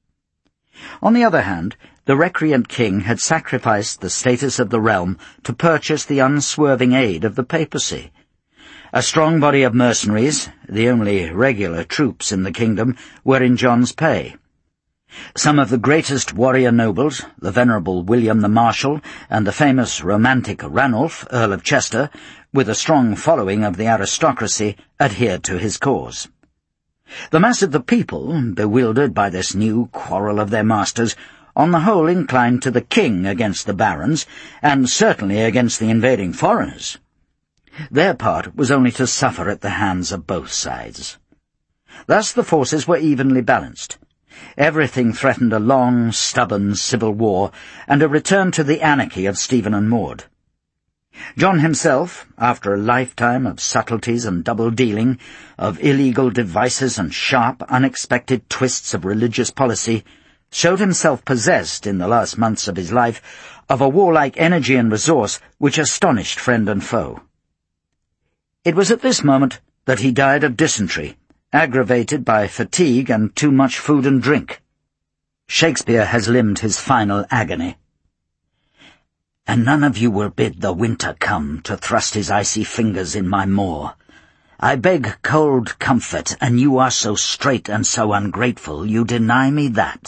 On the other hand, the recreant king had sacrificed the status of the realm to purchase the unswerving aid of the papacy. A strong body of mercenaries, the only regular troops in the kingdom, were in John's pay. Some of the greatest warrior nobles, the venerable William the Marshal and the famous romantic Ranulph, Earl of Chester, with a strong following of the aristocracy, adhered to his cause. The mass of the people, bewildered by this new quarrel of their masters, on the whole inclined to the king against the barons, and certainly against the invading foreigners. Their part was only to suffer at the hands of both sides. Thus the forces were evenly balanced. Everything threatened a long, stubborn civil war, and a return to the anarchy of Stephen and Maud. John himself, after a lifetime of subtleties and double-dealing, of illegal devices and sharp, unexpected twists of religious policy, showed himself possessed, in the last months of his life, of a warlike energy and resource which astonished friend and foe. It was at this moment that he died of dysentery, aggravated by fatigue and too much food and drink. Shakespeare has limned his final agony. "And none of you will bid the winter come to thrust his icy fingers in my maw. I beg cold comfort, and you are so straight and so ungrateful you deny me that."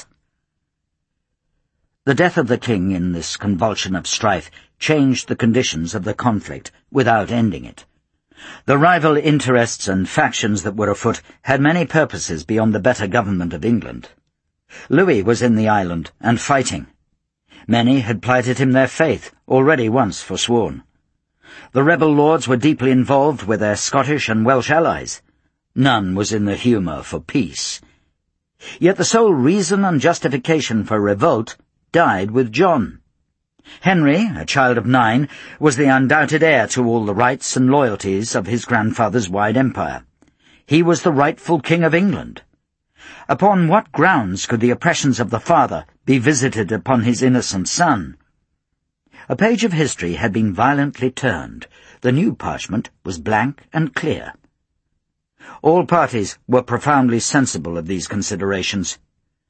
The death of the king in this convulsion of strife changed the conditions of the conflict without ending it. The rival interests and factions that were afoot had many purposes beyond the better government of England. Louis was in the island and fighting. Many had plighted him their faith, already once forsworn. The rebel lords were deeply involved with their Scottish and Welsh allies. None was in the humour for peace. Yet the sole reason and justification for revolt died with John. Henry, a child of 9, was the undoubted heir to all the rights and loyalties of his grandfather's wide empire. He was the rightful king of England. Upon what grounds could the oppressions of the father be visited upon his innocent son? A page of history had been violently turned. The new parchment was blank and clear. All parties were profoundly sensible of these considerations.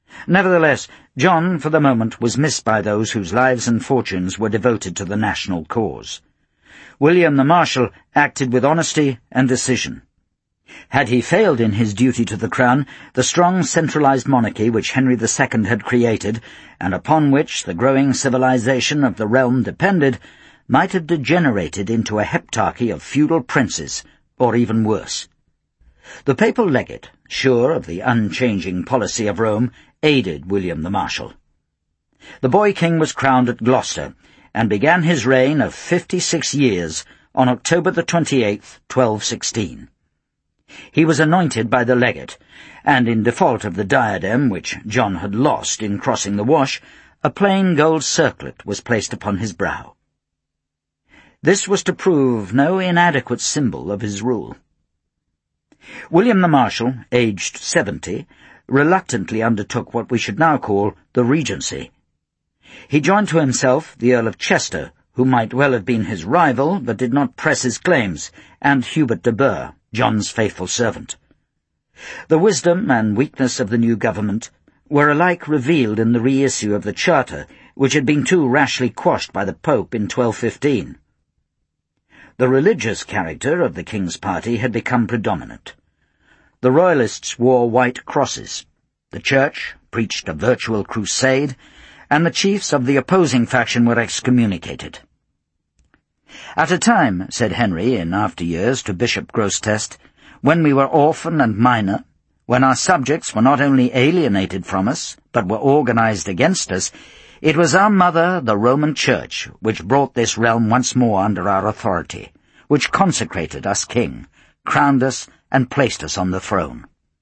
Nevertheless, John, for the moment, was missed by those whose lives and fortunes were devoted to the national cause. William the Marshal acted with honesty and decision. Had he failed in his duty to the crown, the strong centralized monarchy which Henry II had created, and upon which the growing civilization of the realm depended, might have degenerated into a heptarchy of feudal princes, or even worse. The papal legate, sure of the unchanging policy of Rome, aided William the Marshal. The boy king was crowned at Gloucester, and began his reign of 56 years on October the 28th, 1216. He was anointed by the legate, and in default of the diadem which John had lost in crossing the Wash, a plain gold circlet was placed upon his brow. This was to prove no inadequate symbol of his rule. William the Marshal, aged 70, reluctantly undertook what we should now call the regency. He joined to himself the Earl of Chester, who might well have been his rival, but did not press his claims, and Hubert de Burgh, John's faithful servant. The wisdom and weakness of the new government were alike revealed in the reissue of the Charter, which had been too rashly quashed by the Pope in 1215. The religious character of the king's party had become predominant. The Royalists wore white crosses, the Church preached a virtual crusade, and the chiefs of the opposing faction were excommunicated. "At a time," said Henry in after years to Bishop Grosseteste, "when we were orphan and minor, when our subjects were not only alienated from us, but were organized against us, it was our mother, the Roman Church, which brought this realm once more under our authority, which consecrated us king, crowned us, and placed us on the throne."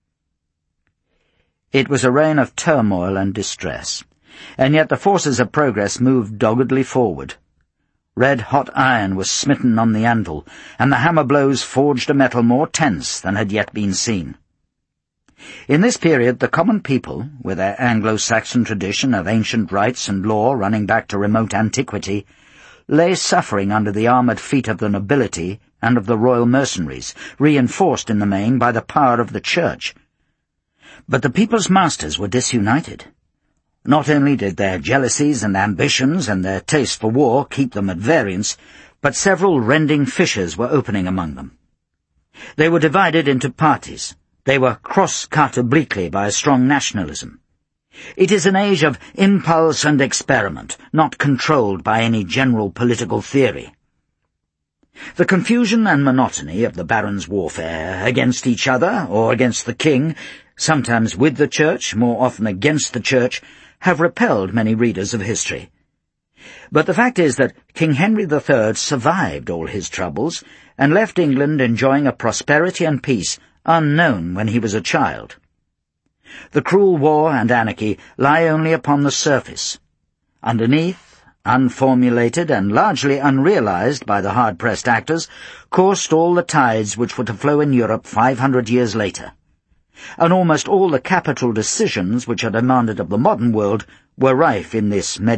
It was a reign of turmoil and distress, and yet the forces of progress moved doggedly forward. Red-hot iron was smitten on the anvil, and the hammer blows forged a metal more tense than had yet been seen. In this period the common people, with their Anglo-Saxon tradition of ancient rights and law running back to remote antiquity, lay suffering under the armoured feet of the nobility and of the royal mercenaries, reinforced in the main by the power of the Church. But the people's masters were disunited. Not only did their jealousies and ambitions and their taste for war keep them at variance, but several rending fissures were opening among them. They were divided into parties. They were cross-cut obliquely by a strong nationalism. It is an age of impulse and experiment, not controlled by any general political theory. The confusion and monotony of the barons' warfare against each other or against the king, sometimes with the Church, more often against the Church, have repelled many readers of history. But the fact is that King Henry III survived all his troubles and left England enjoying a prosperity and peace unknown when he was a child. The cruel war and anarchy lie only upon the surface. Underneath, unformulated and largely unrealized by the hard-pressed actors, coursed all the tides which were to flow in Europe 500 years later. And almost all the capital decisions which are demanded of the modern world were rife in this